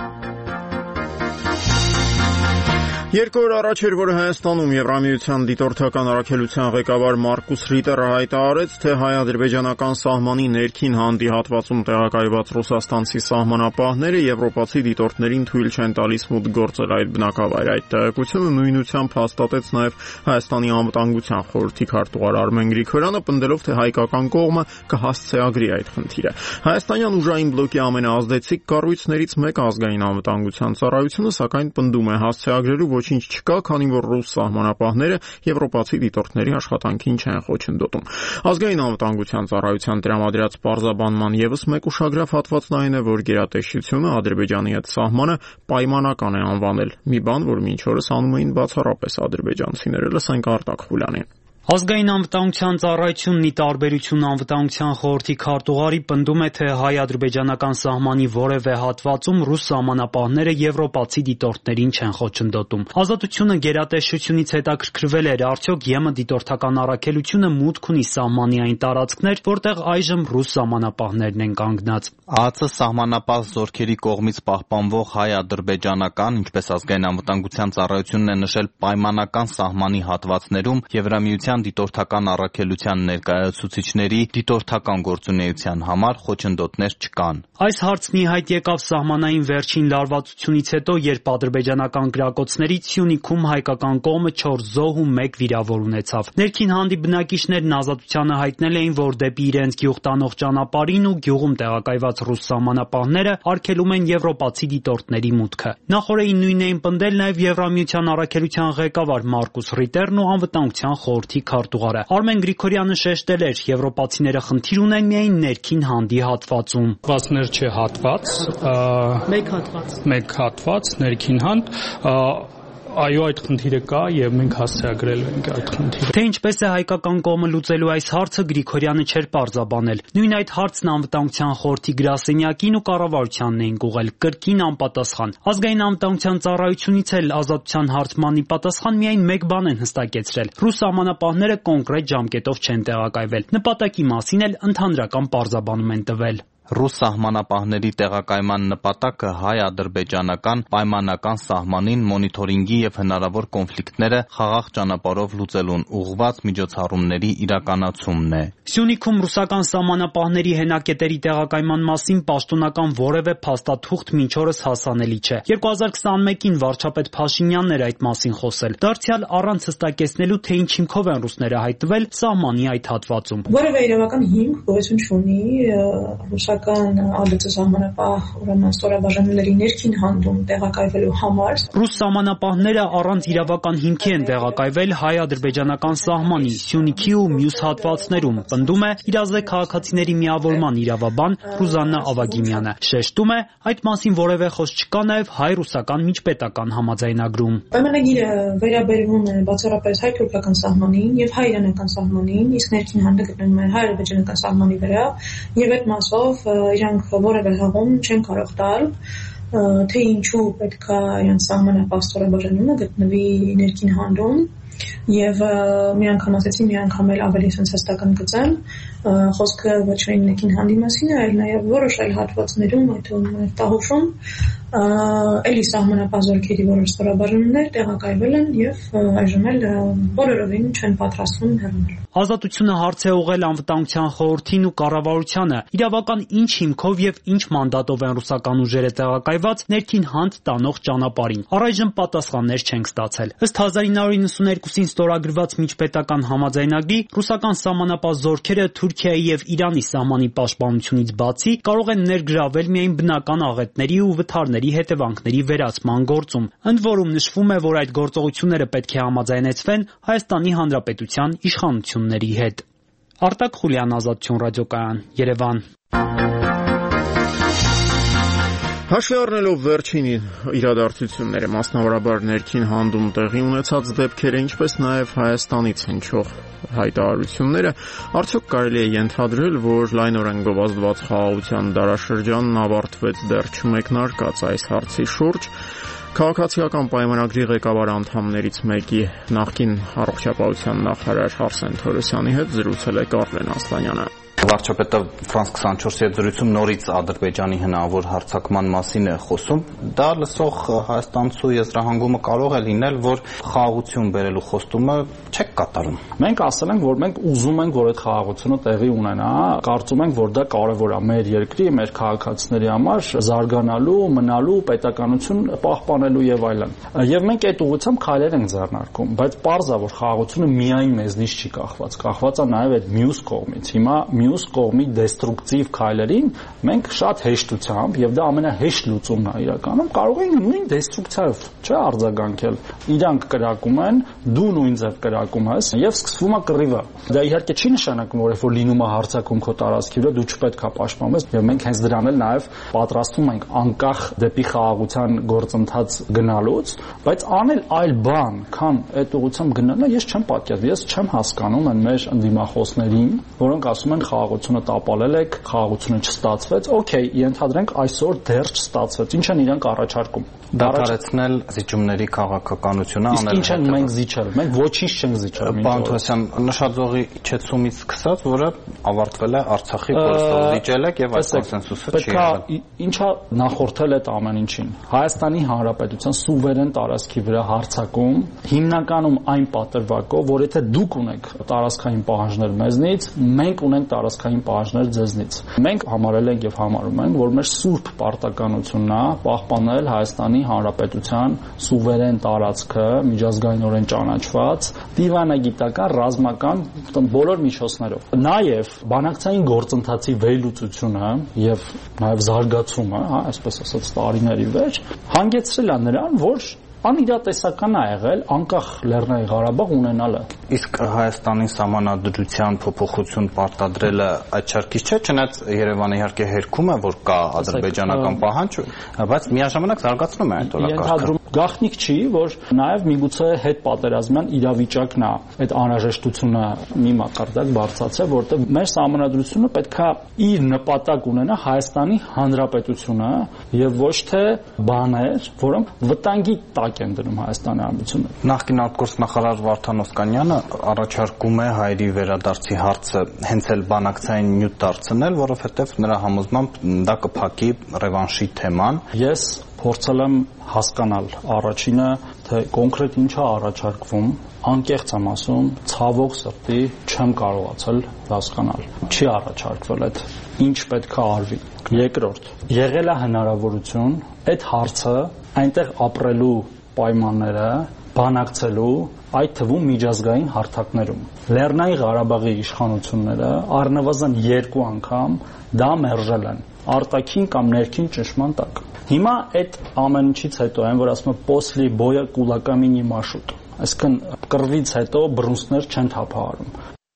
Երկու օր առաջ էր, որ Հայաստանում Եվրամիության դիտորդական առաքելության ղեկավար Մարկուս Ռիտերը հայտարարեց, թե հայ-ադրբեջանական սահմանի ներքին հանդի հատվածում տեղակայված ռուսաստանցի սահմանապահները եվրոպացի դիտորդներին թույլ չեն տալիս մուտք գործել այդ բնակավայր։ Այդ տեղեկությունը նույնությամբ հաստատեց նաև Հայաստանի անվտանգության խորհրդի քարտուղար Արմեն Գրիգորյանը, պնդելով, թե հայկական կողմը կհասցեագրի այդ խնդիրը։ Հայաստանյան ուժային բլոկի ամենաազդեցիկ կառույցներից մեկը ազգային անվտանգության ծառայությունը, սակայն պնդում է հասցեագրելու ոչինչ չկա, քանի որ ռուս սահմանապահները եվրոպացի դիտորդների աշխատանքին չեն խոչընդոտում։ Ազգային անվտանգության ծառայության տրամադրած պարզաբանման եւս մեկ ուշագրավ հատվածն այն է, որ գերատեսչությունը Ադրբեջանի հետ սահմանը պայմանական է անվանել, մի բան, որ մինչ օրս անում էին բացառապես ադրբեջանցիները։ Լսենք Արտակ Խուլյանին։ Ազգային անվտանգության ծառայությունն ի տարբերություն անվտանգության խորհրդի քարտուղարի պնդում է, թե հայ-ադրբեջանական սահմանի որևէ հատվածում ռուս սահմանապահները եվրոպացի դիտորդներին չեն խոչընդոտում։ Ազատությունը գերատեսչությունից հետաքրքրվել էր, արդյոք ԵՄ դիտորդական առաքելությունը մուտք ունի սահմանի այն տարածքներ, որտեղ այժմ ռուս սահմանապահներն են կանգնած։ ԱԱՑ սահմանապահ զորքերի կողմից պահպանվող հայ-ադրբեջանական, ինչպես ազգային անվտանգության ծառայությունն է նշել, պայմանական սահմանի հատվածներում Եվրամիության դիտորդական առաքելության ներկայացուցիչների դիտորդական գործունեության համար խոչընդոտներ չկան։ Այս հարցն ի հայտ եկավ սահմանային վերջին լարվածությունից հետո, երբ ադրբեջանական գրակոծներից Սյունիքում հայկական կողմը 4 զոհ ու 1 վիրավոր ունեցավ։ Ներքին հանդի բնակիչներն Ազատությանը հայտնել էին, որ դեպի իրենց գյուղ տանող ճանապարհին ու գյուղում տեղակայված ռուս սահմանապահները արգելում են եվրոպացի դիտորդների մուտքը։ Նախորդին նույնն էին պնդել նաև Եվրամիության առաքելության ղեկավար Մարկուս Ռիտերն ու անվտանգության խորհրդի քարտուղարը։ Արմեն Գրիգորյանը շեշտել էր, եվրոպացիները խնդիր ունեն միայն ներքին հանդի հատվածում։ Հատվածներ չէ հատված, մեկ հատված ներքին հանդ, այո, այդ խնդիրը կա եւ մենք հասցեագրել ենք այդ խնդիրը։ Թե ինչպես է հայկական կողմը լուծելու այս հարցը, Գրիգորյանը չէր պարզաբանել։ Նույն այդ հարցն անվտանգության խորհրդի գրասենյակին ու կառավարությանն էին ուղղել, կրկին անպատասխան։ Ազգային անվտանգության ծառայությունից էլ ազատության հարցմանի պատասխան միայն մեկ բան են հստակեցրել. ռուս սահմանապահները կոնկրետ ժամկետով չեն տեղակայվել։ Նպատակի մասին էլ ընդհանրական պարզաբանում են տվել։ Ռուս սահմանապահների տեղակայման նպատակը հայ-ադրբեջանական պայմանական սահմանին մոնիթորինգի եւ հնարավոր կոնֆլիկտները խաղաղ ճանապարհով լուծելուն ուղղված միջոցառումների իրականացումն է։ Սյունիքում ռուսական սահմանապահների հենակետերի տեղակայման մասին պաշտոնական որևէ փաստաթուղթ մինչ օրս հասանելի չէ։ 2021-ին վարչապետ Փաշինյանն էր այդ մասին խոսել, դարձյալ առանց հստակեցնելու, թե ինչ հիմքով են ռուսները հայտնվել սահմանի այդ հատվածում։ Որևէ իրավական հիմք գոյություն չունի ռուսական ԱԴՑ սահմանապահ ուրեմն ստորաբաժանումների ներքին հանդում տեղակայվելու համար։ Ռուս սահմանապահները առանց իրավական հիմքի են տեղակայվել հայ-ադրբեջանական սահմանի, Սյունիքի ու մյուս հատվածներում, պնդում է իրազեկ քաղաքացիների միավորման իրավաբան Ռուզաննա Ավագիմյանը։ Շեշտում է, այդ մասին որևէ խոսք չկա նաև հայ-ռուսական միջպետական համաձայնագրում։ Պայմանագիրը վերաբերվում է բացառապես հայ-թուրքական սահմանին եւ հայ-իրանական սահմանին, իսկ ներքին հանդը գտնվում է հայ-ադրբեջանական սահմանի վրա, եւ այդ մասով իրանք որևէ հաղում չեն կարող տալ, թե ինչու պետքա իրանք սահմանապահ ստորաբաժանումը գտնվի ներքին հանդում, եւ մի անգամ ասեցի, մի անգամ էլ ավելի հստական գծեմ, խոսքը ոչ միայն ներքին հանդի մասին է, այլ նաեւ որոշ այլ հատվածներում, այդ Տահուշում էլի սահմանապահ զորքերի որոշ ստորաբաժանումներ տեղակայվել են եւ այժմ էլ բոլորովին չեն պատրաստվում հեռանալ։ Ազատությունը հարց է ուղղել անվտանգության խորհրդին ու կառավարությանը, իրավական ինչ հիմքով եւ ինչ մանդատով են ռուսական ուժերը տեղակայված ներքին հանդ տանող ճանապարհին։ Առայժմ պատասխաններ չենք ստացել։ Ըստ 1992-ին ստորագրված միջպետական համաձայնագրի, ռուսական սահմանապահ զորքերը Թուրքիայի եւ Իրանի սահմանի պաշտպանությունից բացի կարող են ներգրավել միայն բնական աղետների ու վթարների հետևանքների վերացման գործում։ Ընդ որում նշվում է, որ այդ գործողությունները պետք է համաձայնեցվեն Հայաստանի Հանրապետության իշխանությունների հետ։ Արտակ Խուլյան, Ազատություն ռադիոկայան, Երևան։ Հաշվի առնելով վերջին իրադարձությունները, մասնավորաբար ներքին հանդում տեղի ունեցած դեպքերը, ինչպես նաև Հայաստանից հնչող հայտարարությունները, արդյոք կարելի է ենթադրել, որ լայնորեն գովազդված խաղաղության դարաշրջանն ավարտվեց դեռ չմեկնարկած այս հարցի շուրջ։ Քաղաքացիական պայմանագրի ղեկավար անդամներից մեկի նախկին առողջապահության նախարար Արսեն Թորոսյանի հետ զրուցել է Կարլեն Ասլանյանը։ Վարչապետը Ֆրանս 24-ի հետ զրույցում նորից Ադրբեջանի հնարավոր հարձակման մասին է խոսում։ Դա լսող հայաստանցու եզրահանգումը կարող է լինել, որ խաղաղություն բերելու խոստումը չեք կատարում։ Մենք ասել ենք, որ մենք ուզում ենք, որ այդ խաղաղությունը տեղի ունենա, կարծում ենք, որ դա կարևոր է մեր երկրի, մեր քաղաքացիների համար զարգանալու, մնալու, պետականություն պահպանելու եւ այլն։ Եվ մենք այդ ուղղությամբ քայլեր ենք ձեռնարկում, բայց պարզ է, որ խաղաղությունը միայն մեզնից չի կախված, կախված է նաեւ այդ մյուս կողմից։ Հիմա մյուս կողմի դեստրուկտիվ քայլերին մենք շատ հեշտությամբ եւ դա ամենահեշտ լուծումն է իրականում կարող ենք նույն դեստրուկցիայով արձագանքել։ Իրանք կրակում են, դու նույն ձև կրակում ես եւ սկսվում է կռիվը։ Դա իհարկե չի նշանակում, որ երբ որ լինում է հարձակում քո տարածքի վրա, դու չպետք է պաշտպանես եւ մենք հենց դրան էլ նաեւ պատրաստվում ենք անկախ դեպի խաղաղության գործընթաց գնալուց, բայց անել այլ բան, քան այդ ուղղությամբ գնալը ես չեմ պատկերացնում, ես չեմ հասկանում այն մեր ընդդիմախոսներին, որոնք ասում են խաղաղությունը տապալել եք, խաղաղությունը չստացվեց, օքեյ, ենթադրենք այսօր դեռ չստացվեց, ինչ են իրանք առաջարկում։ Դադարեցնել զիջումների քաղաքականությունը անել։ Իսկ ինչ են մենք զիջել։ Մենք ոչինչ չենք զիջել։ Պարոն Թորոսյան, նշաձողի իջեցումից սկսած, որը ավարտվել է Արցախի գործով զիջել եք եւ այս կոնսենսուսը չի եղել։ Ինչա նախորդել այդ ամեն ինչին։ Հայաստանի Հանրապետության սուվերեն տարածքի վրա հարձակում հիմնականում այն պատրվակով, որ եթե դուք ունեք տարածքային պահանջներ մեզնից, մենք ունենք տարածքային պահանջներ ձեզնից։ Մենք համարել ենք եւ համարում ենք, որ մեր սուրբ պարտականությունն է պահպանել Հայաստանի Հանրապետության սուվերեն տարածքը, միջազգայինորեն ճանաչված, դիվանագիտական, ռազմական բոլոր միջոցներով։ Նաև բանակցային գործընթացի վերլուծությունը եւ նաև զարգացումը, այսպես ասած, տարիների վեր հանգեցրել է նրան, որ անիրատեսական է եղել անկախ Լեռնային Ղարաբաղ ունենալը։ Իսկ Հայաստանի սահմանադրության փոփոխություն պարտադրելը այդ շարքից չէ, չնայած Երևանը իհարկե հերքում է, որ կա ադրբեջանական պահանջ, բայց միաժամանակ զարգացնում է այդ օրակարգը։ Գաղտնիք չի, որ նաև միգուցե հետ պատերազմյան իրավիճակն է այդ անհրաժեշտությունը մի մակարդակ բարձրացել, որտեղ մեր սահմանադրությունը պետքա իր նպատակ ունենա Հայաստանի Հանրապետությունը եւ ոչ թե բաներ, որոնք վտանգի տակ են դնում Հայաստանի ամբիցիոնը։ Նախկին արտգործնախարար Վարդան Օսկանյանը առաջարկում է հայերի վերադարձի հարցը հենց էլ բանակցային նյութ դարձնել, որովհետեւ նրա համոզմամբ դա կփակի ռևանշի թեման։ Ես փորձել եմ հասկանալ առաջինը, թե կոնկրետ ինչ է առաջարկվում, անկեղծ եմ ասում, ցավոք սրտի չեմ կարողացել հասկանալ։ Չի առաջարկվել այդ ինչ պետք է արվի։ Երկրորդ, եղել է հնարավորություն այդ հարցը այնտեղ ապրելու պայմանները բանակցելու այդ թվում միջազգային հարթակներում։ Լեռնային Ղարաբաղի իշխանությունները առնվազն 2 անգամ դա մերժել են արտաքին կամ ներքին ճնշման տակ։ Հիմա այդ ամեն ինչից հետո այն որ ասում է «После боя кулаками не машут», այսինքն կռվից հետո բռունցքներ չեն թափահարում։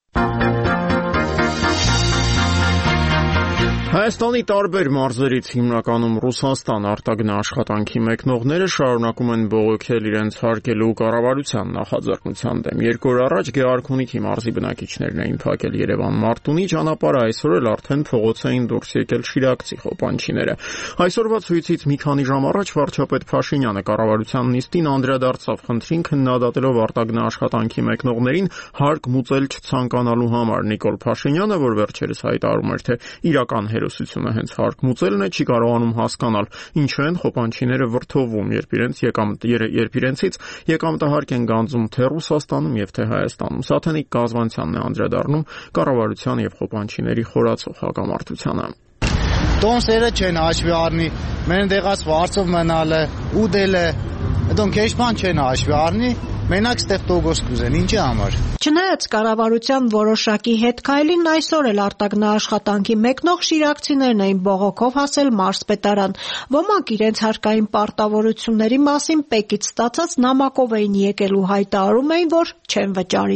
Հայաստանի տարբեր մարզերից հիմնականում Ռուսաստան արտագնա աշխատանքի մեկնողները շարունակում են բողոքել իրենց հարկելու կառավարության նախաձեռնության դեմ։ 2 օր առաջ Գեղարքունիքի մարզի բնակիչներն էին փակել Երևան-Մարտունի ճանապարհը, այսօր էլ արդեն փողոց էին դուրս եկել շիրակցի խոպանչիները։ Այսօրվա ցույցից մի քանի ժամ առաջ վարչապետ Փաշինյանը կառավարության նիստին անդրադարձավ խնդրին քննադատելով արտագնա աշխատանքի մեկնողներին հարկ մուծել չցանկանալու համար։ Նիկոլ Փաշինյանը, որ վերջերս հայտարարում էր, թե իրական հերոսությունը հենց հարկ մուծելն է, չի կարողանում հասկանալ ինչու են խոպանչիները վրդովում, երբ իրենցից եկամտահարկ են գանձում թե Ռուսաստանում եւ թե Հայաստանում։ Սաթենիկ Գազվանցյանն է անդրադառնում կառավարության եւ խոպանչիների խորացող հակամարտությանը։ Տոնսերը չեն հաշվի առնի, մեն դեղած վարձով մնալը, ուդելը, դոնք քեշ բան չեն հաշվի առնի, մենակ ստեղ տոգոս կուզեն, ինչի համար։ Չնայած կառավարության որոշակի հետ քայլին այսօր էլ արտագնա աշխատանքի մեկնող շիրակցիներն էին բողոքով հասել մարզպետարան։ Ոմանք իրենց հարկային պարտավորությունների մասին ՊԵԿ-ից ստացած նամակով էին եկել ու հայտարարում էին, որ չեն վճարի։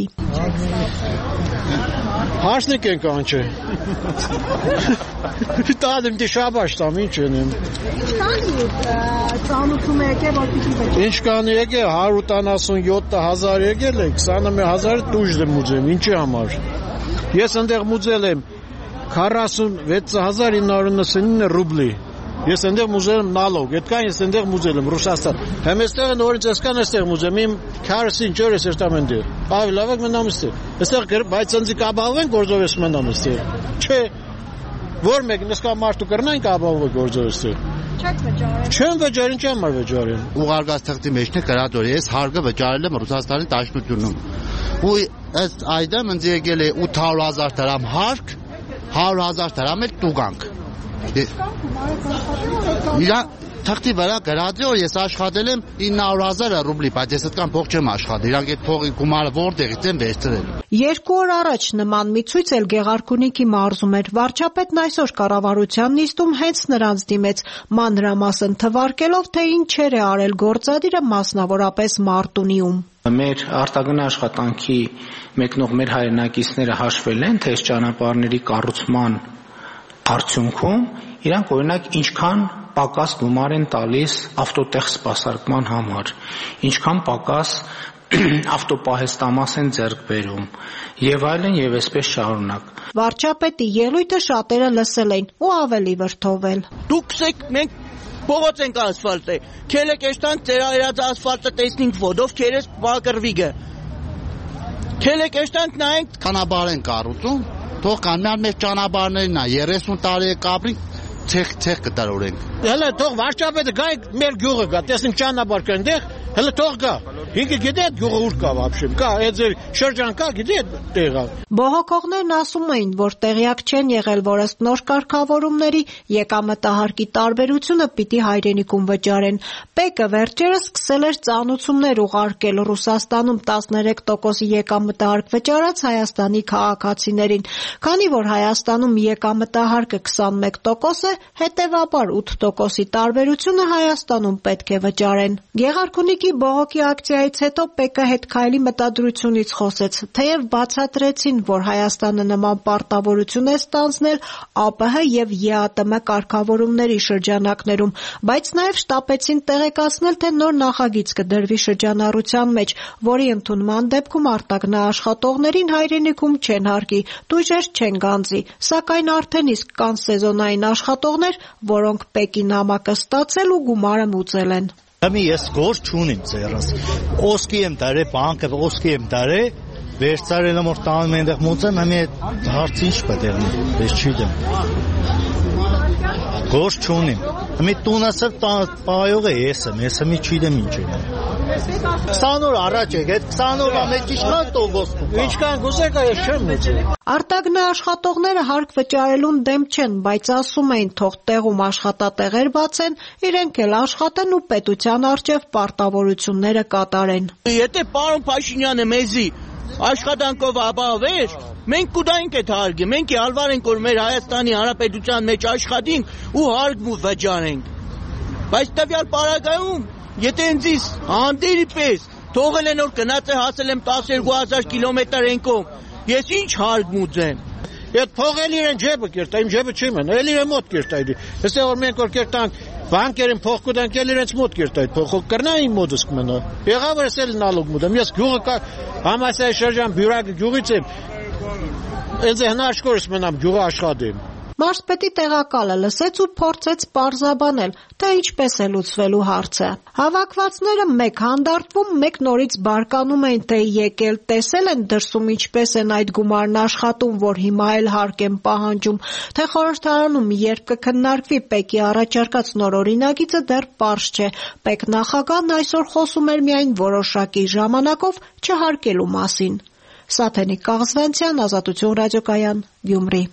Հարսնիկ ենք անչե։ Տադեմ դե շաբաշ տամ, ինչ ենեմ։ Ծանոթում եկել, որ պիտի վճարի։ Ինչ կան եկել, 177,000 եկել է, 21,000 տուժ եմ ուզեմ, ինչի համար։ Ես ընդեղ մուծել եմ 46,999 ռուբլի։ Ես ընդեղ մուծել եմ նալոգ, այդքան ես ընդեղ մուծել եմ Ռուսաստան։ Հեմ էստեղ են օրինց էսքան էստեղ մուծեմ, իմ քարսին ջորես էստամ են դեր։ Ավելի լավ է մնամ էստեղ։ Էստեղ բայց ընձի կաբալվեն գործով ես մնամ էստեղ։ Չէ։ Որ մեկն էսքա մարդու կրնային կաբալվը գործով էստեղ։ Չեք վճարել։ Չեմ վճարել, ինչ համար վճարեմ։ Ուղարկած թղթի մեջն է գրադորի, ես հարկը վճարել եմ Ռուսաստանի դաշնությունում։ Ու ըստ այդմ ինձ եկել է 800,000 դրամ հարկ, 100,000 դրամ էլ տուգանք։ Իրա թղթի վրա գրած է, որ ես աշխատել եմ 900,000 ռուբլի, բայց ես այդքան փող չեմ աշխատել։ Իրանք այդ փողի գումարը որտեղից են վերցրել։ 2 օր առաջ նման մի ցույց էլ Գեղարքունիքի մարզում էր։ Վարչապետն այսօր կառավարության նիստում հենց նրանց դիմեց, մանրամասն թվարկելով, թե ինչեր է արել գործադիրը մասնավորապես Մարտունիում։ Մեր արտագնա աշխատանքի մեկնող մեր հայրենակիցները հաշվել են, թե այս ճանապարհների կառուցման արդյունքում իրանք օրինակ ինչքան պակաս գումար են տալիս ավտոտեղ սպասարկման համար, ինչքան պակաս ավտոպահեստամաս են ձեռք բերում եւ այլն եւ այսպես շարունակ։ Վարչապետի ելույթը շատերը լսել են ու ավելի վրդովել։ Դուք մենք փողոց ենք ասֆալտը, քելեք էստան ծերայած ասֆալտը տեսնինք ոդով քերես բակրվիգը։ Քելեք էստան նայենք կանաբար են կառուցում, թող կանալ մեր ճանապարհներն է 30 տարի է կապրին ցեղ կտարորենք։ Հələ թող վարչապետը գա մեր գյուղը գա, տեսնենք ճանապարհ կա այնտեղ, հələ թող գա։ Ինքը գիտե այդ գյուղը ուր կա вообще։ Կա այդ շրջան կա, գիտե այդ տեղը։ Բողոքողներն ասում էին, որ տեղյակ չեն եղել, որ ըստ նոր կարգավորումների եկամտահարկի տարբերությունը պիտի հայրենիքում վճարեն։ ՊԵԿ-ը վերջերս սկսել էր ծանուցումներ ուղարկել Ռուսաստանում 13% եկամտահարկ վճարած Հայաստանի քաղաքացիներին, քանի որ Հայաստանում եկամտահարկը 21% է, հետևաբար 8%-ի տարբերությունը Հայաստանում պետք է վճարեն։ Գեղարքունիքի բողոքի ակցիայից հետո ՊԵԿ-ը հետ քայլի մտադրությունից խոսեց, թեև բացատրեցին, որ Հայաստանը նման պարտավորություն է ստանձնել ԱՊՀ եւ ԵԱՏՄ կարգավորումների շրջանակներում, բայց նաեւ շտապեցին տեղեկացնել, թե նոր նախագիծ կդրվի շրջանառության մեջ, որի ընդունման դեպքում արտագնա աշխատողներին հայրենիքում չեն հարկի, տույժեր չեն գանձի, սակայն արդեն իսկ կան սեզոնային աշխատողներ, որոնք ՊԵԿ-ի նամակը ստացել ու գումարը մուծել են։ Ամի ես գործ չունիմ ձերս։ Օսկի եմ դարե, բանկը օսկի եմ դարե, վերցարել եմ որ տանում եմ այնտեղ մուծեմ, ամի հարց ինչ պետք է, ես չգիտեմ։ Գործ չունիմ։ Ամի տունասը պայող է ես եմ, չգիտեմ ինչ է։ 20 օր առաջ եք, այդ 20 օրվա մեջ ինչքան տոկոս կուպա։ Ինչքան գուզեք, ես չեմ մոծել։ Արտագնա աշխատողները հարկ վճարելուն դեմ չեն, բայց ասում էին թող տեղում աշխատատեղեր բացեն, իրենք էլ աշխատեն ու պետության առջև պարտավորությունները կատարեն։ Եթե պարոն Փաշինյանը մեզի աշխատանքով ապահովեր, մենք կուտայինք այդ հարգը, մենք ալվար ենք, որ մեր Հայաստանի Հանրապետության մեջ աշխատենք ու հարկ վճարենք։ Բայց տվյալ պարագայում, եթե ինձ հանդերի պես թողել են որ գնաց է հասել եմ 12000 կիլոմետր ենքով, ես ինչ հարկ մուծեմ։ Այդ փողել իրեն ջեբը կերտա, իմ ջեբը չի մեն, էլ իրեն մոտ կերտա իդի։ Այստեղ որ մենք որ կերտանք, բանկերին փող կուտանք, էլ իրենց մոտ կերտա այդ փողը, կրնա իմ մոտս կմնա։ Եղավ որ էսել նալոգ մուտեմ, ես գյուղը համասայի շրջան բյուրակը գյուղից եմ, ինձ հնարժքորս մնամ գյուղը աշխատեմ։ Մարզպետի տեղակալը լսեց ու փորձեց պարզաբանել, թե ինչպես է լուծվելու հարցը։ Հավաքվածները մեկ հանդարտվում, մեկ նորից բարկանում էին, թե եկել տեսել են դրսում ինչպես են այդ գումարն աշխատում, որ հիմա էլ հարկ են պահանջում, թե խորհրդարանում երբ կքննարկվի ՊԵԿ-ի առաջարկած նոր օրինագիծը դեռ պարզ չէ։ ՊԵԿ նախագահն այսօր խոսում էր միայն որոշակի ժամանակով չհարկելու մասին։ Սաթենիկ Կաղզվանցյան, Ազատություն ռադիոկայան, Գյումրի։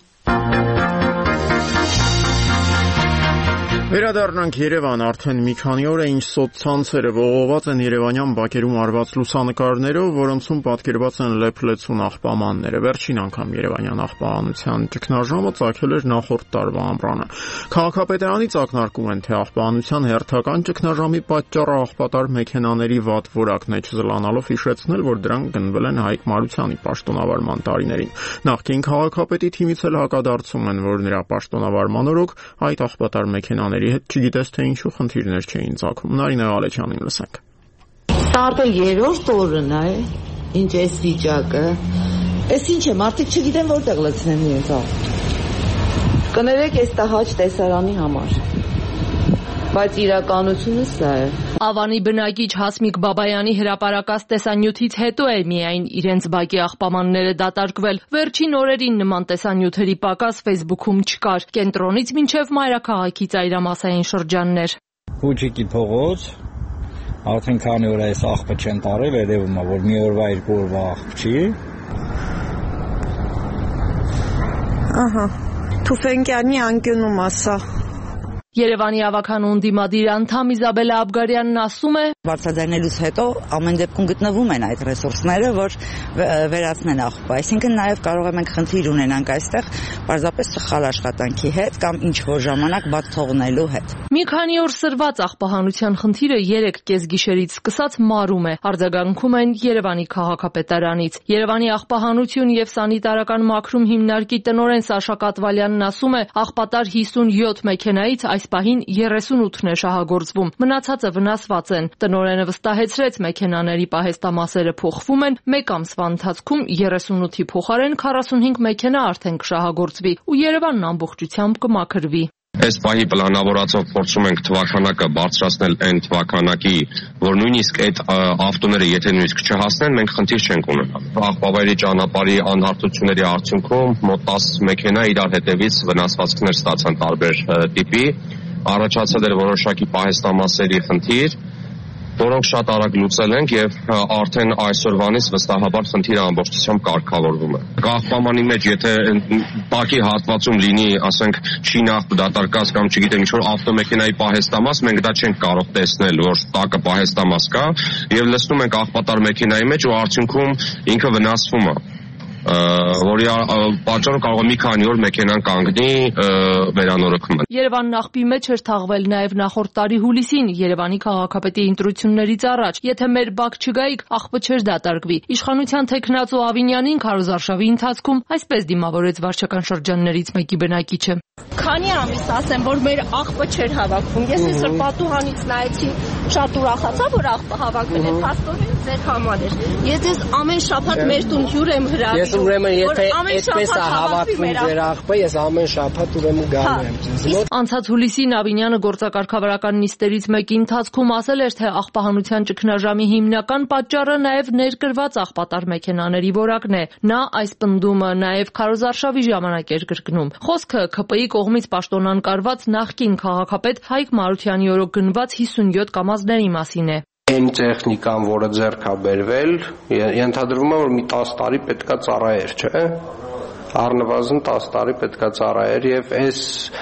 Վերադառնանք Երևան, արդեն մի քանի օր է ինչ սոցցանցերը ողողված են երևանյան բակերում արված լուսանկարներով, որոնցում պատկերված են լեփլեցուն աղբամանները։ Վերջին անգամ երևանյան աղբանության ճգնաժամը ծագել էր նախորդ տարվա ամռանը։ Քաղաքապետարանից ակնարկում են, թե աղբանության հերթական ճգնաժամի պատճառը աղբատար մեքենաների վատ որակն է, չզլանալով հիշեցնել, որ դրանք գնվել են Հայկ Մարությանի պաշտոնավարման տարիներին։ Նախկին քաղաքապետի թիմից էլ հակադարձում են, որ նրա պաշտոնավարման օրոք այդ աղբատար մեքենաների հետ չգիտես թե ինչու խնդիրներ չէին ծագում։ Նարինե Ալեչյանին լսենք։ Տարբեր երրորդ օրն է, ինչ էս վիճակը։ Էս ինչ է, մարդիկ չգիտեն որտեղ լցնեն իրենց աղբը։ Կներեք էս տհաճ տեսարանի համար։ Բայց իրականությունը սա է։ Ավանի բնակիչ Հասմիկ Բաբայանի հրապարակած տեսանյութից հետո է միայն իրենց բակի աղբամանները դատարկվել։ Վերջին օրերին նման տեսանյութերի պակաս Facebook-ում չկար։ Կենտրոնից մինչև մայրաքաղաքի ծայրամասային շրջաններ։ Փուչիկի փողոց արդեն քանի օր այս աղբը չեն տարել, երևում է, որ մի օրվա երկու օրվա աղբ չի։ Ահա, Թուֆենկյանի անկյունում ասա։ Երևանի ավականուն դիմադիր անդամ Իզաբելա Աբգարյանն ասում է. Բարձրաձայնելուց հետո ամեն դեպքում գտնվում են այդ ռեսուրսները, որ վերացնեն աղբը։ Այսինքն նաև կարող ենք խնդիր ունենանք այստեղ պարզապես սխալ աշխատանքի հետ կամ ինչ որ ժամանակ բաց թողնելու հետ։ Մի քանի օր սրված աղբահանության խնդիրը 3 կեսգիշերից սկսած մարում է, արձագանքում են Երևանի քաղաքապետարանից։ Երևանի աղբահանություն եւ սանիտարական մաքրում հիմնարկի տնօրեն Սաշա Կատվալյանն ասում է, աղբատար 57 մեքենայից այս պահին 38-ն է շահագործվում, մնացածը վնասված են։ Տնօրենը վստահեցրեց, մեքենաների պահեստամասերը փոխվում են, մեկ ամսվա ընթացքում 38-ի փոխարեն 45 մեքենա արդեն կշահագործվի ու Երևանն ամբողջությամբ կմաքրվի։ Այս պահի պլանավորածով փորձում ենք թվականակը բարձրացնել այն թվականակի, որ նույնիսկ այդ ավտոները եթե նույնիսկ չհասնեն, մենք խնդիր չենք ունենա։ Աղբավայրի ճանապարհի անհարթությունների արդյունքում մոտ 10 մեքենա իրար հետևից վնասվածքներ ստացան տարբեր տիպի, առաջացել էր որոշակի պահեստամասերի խնդիր, որոնք շատ արագ լուծել ենք եւ արդեն այսօրվանից վստահաբար խնդիրը ամբողջությամբ կարգավորվում է։ Աղբամանի մեջ եթե բակի հատվածում լինի, ասենք, շինախ դատարկած կամ չգիտեմ ինչ որ ավտոմեքենայի պահեստամաս, մենք դա չենք կարող տեսնել, որ տակը պահեստամաս կա եւ լցնում ենք աղբատար մեքենայի մեջ ու արդյունքում ինքը վնասվում է։ Որի պատճառը կարող է մի քանի օր մեքենան կանգնի վերանորոգման։ Երևանն աղբի մեջ էր թաղվել նաև նախորդ տարի հուլիսին Երևանի քաղաքապետի ընտրություններից առաջ։ Եթե մեր բակ չգայիք, աղբը չէր դատարկվի։ Իշխանության թեկնածու Ավինյանին քարոզարշավի ընթացքում այսպես դիմավորեց վարչական շրջաններից մեկի բնակիչը։ Քանի ամիս ասեմ, որ մեր աղբը չէր հավաքվում։ Ես այսօր պատուհանից նայեցի, շատ ուրախացա, որ աղբը հավաքվել է, փաստորեն ձեր համար էր։ Ես ամեն շաբաթ մեր տուն հյուր եմ հրավիրում։ Ես ուրեմն եթե այդպես է հավաքվում ձեր աղբը, ես ամեն շաբաթ ուրեմն գալու եմ ձեզ մոտ։ Անցած հուլիսին Ավինյանը գործակարգավարական նիստերից մեկի ընթացքում ասել էր, թե աղբահանության ճգնաժամի հիմնական պատճառը նաև ներկրված աղբատար մեքենաների որակն է։ Նա այս պնդումը նաև քարոզարշավի ժամանակ էր կրկնում։ Խոսքը ՔՊ-ի կողմից պաշտոնանկարված նախկին քաղաքապետ Հայկ Մարությանի օրոք գնված 57 կամազների մասին է։ Այն տեխնիկան, որը ձեռք է բերվել, ենթադրվում է, որ մի 10 տարի պետքա ծառայեր, չէ՞։ Առնվազն 10 տարի պետքա ծառայեր եւ այս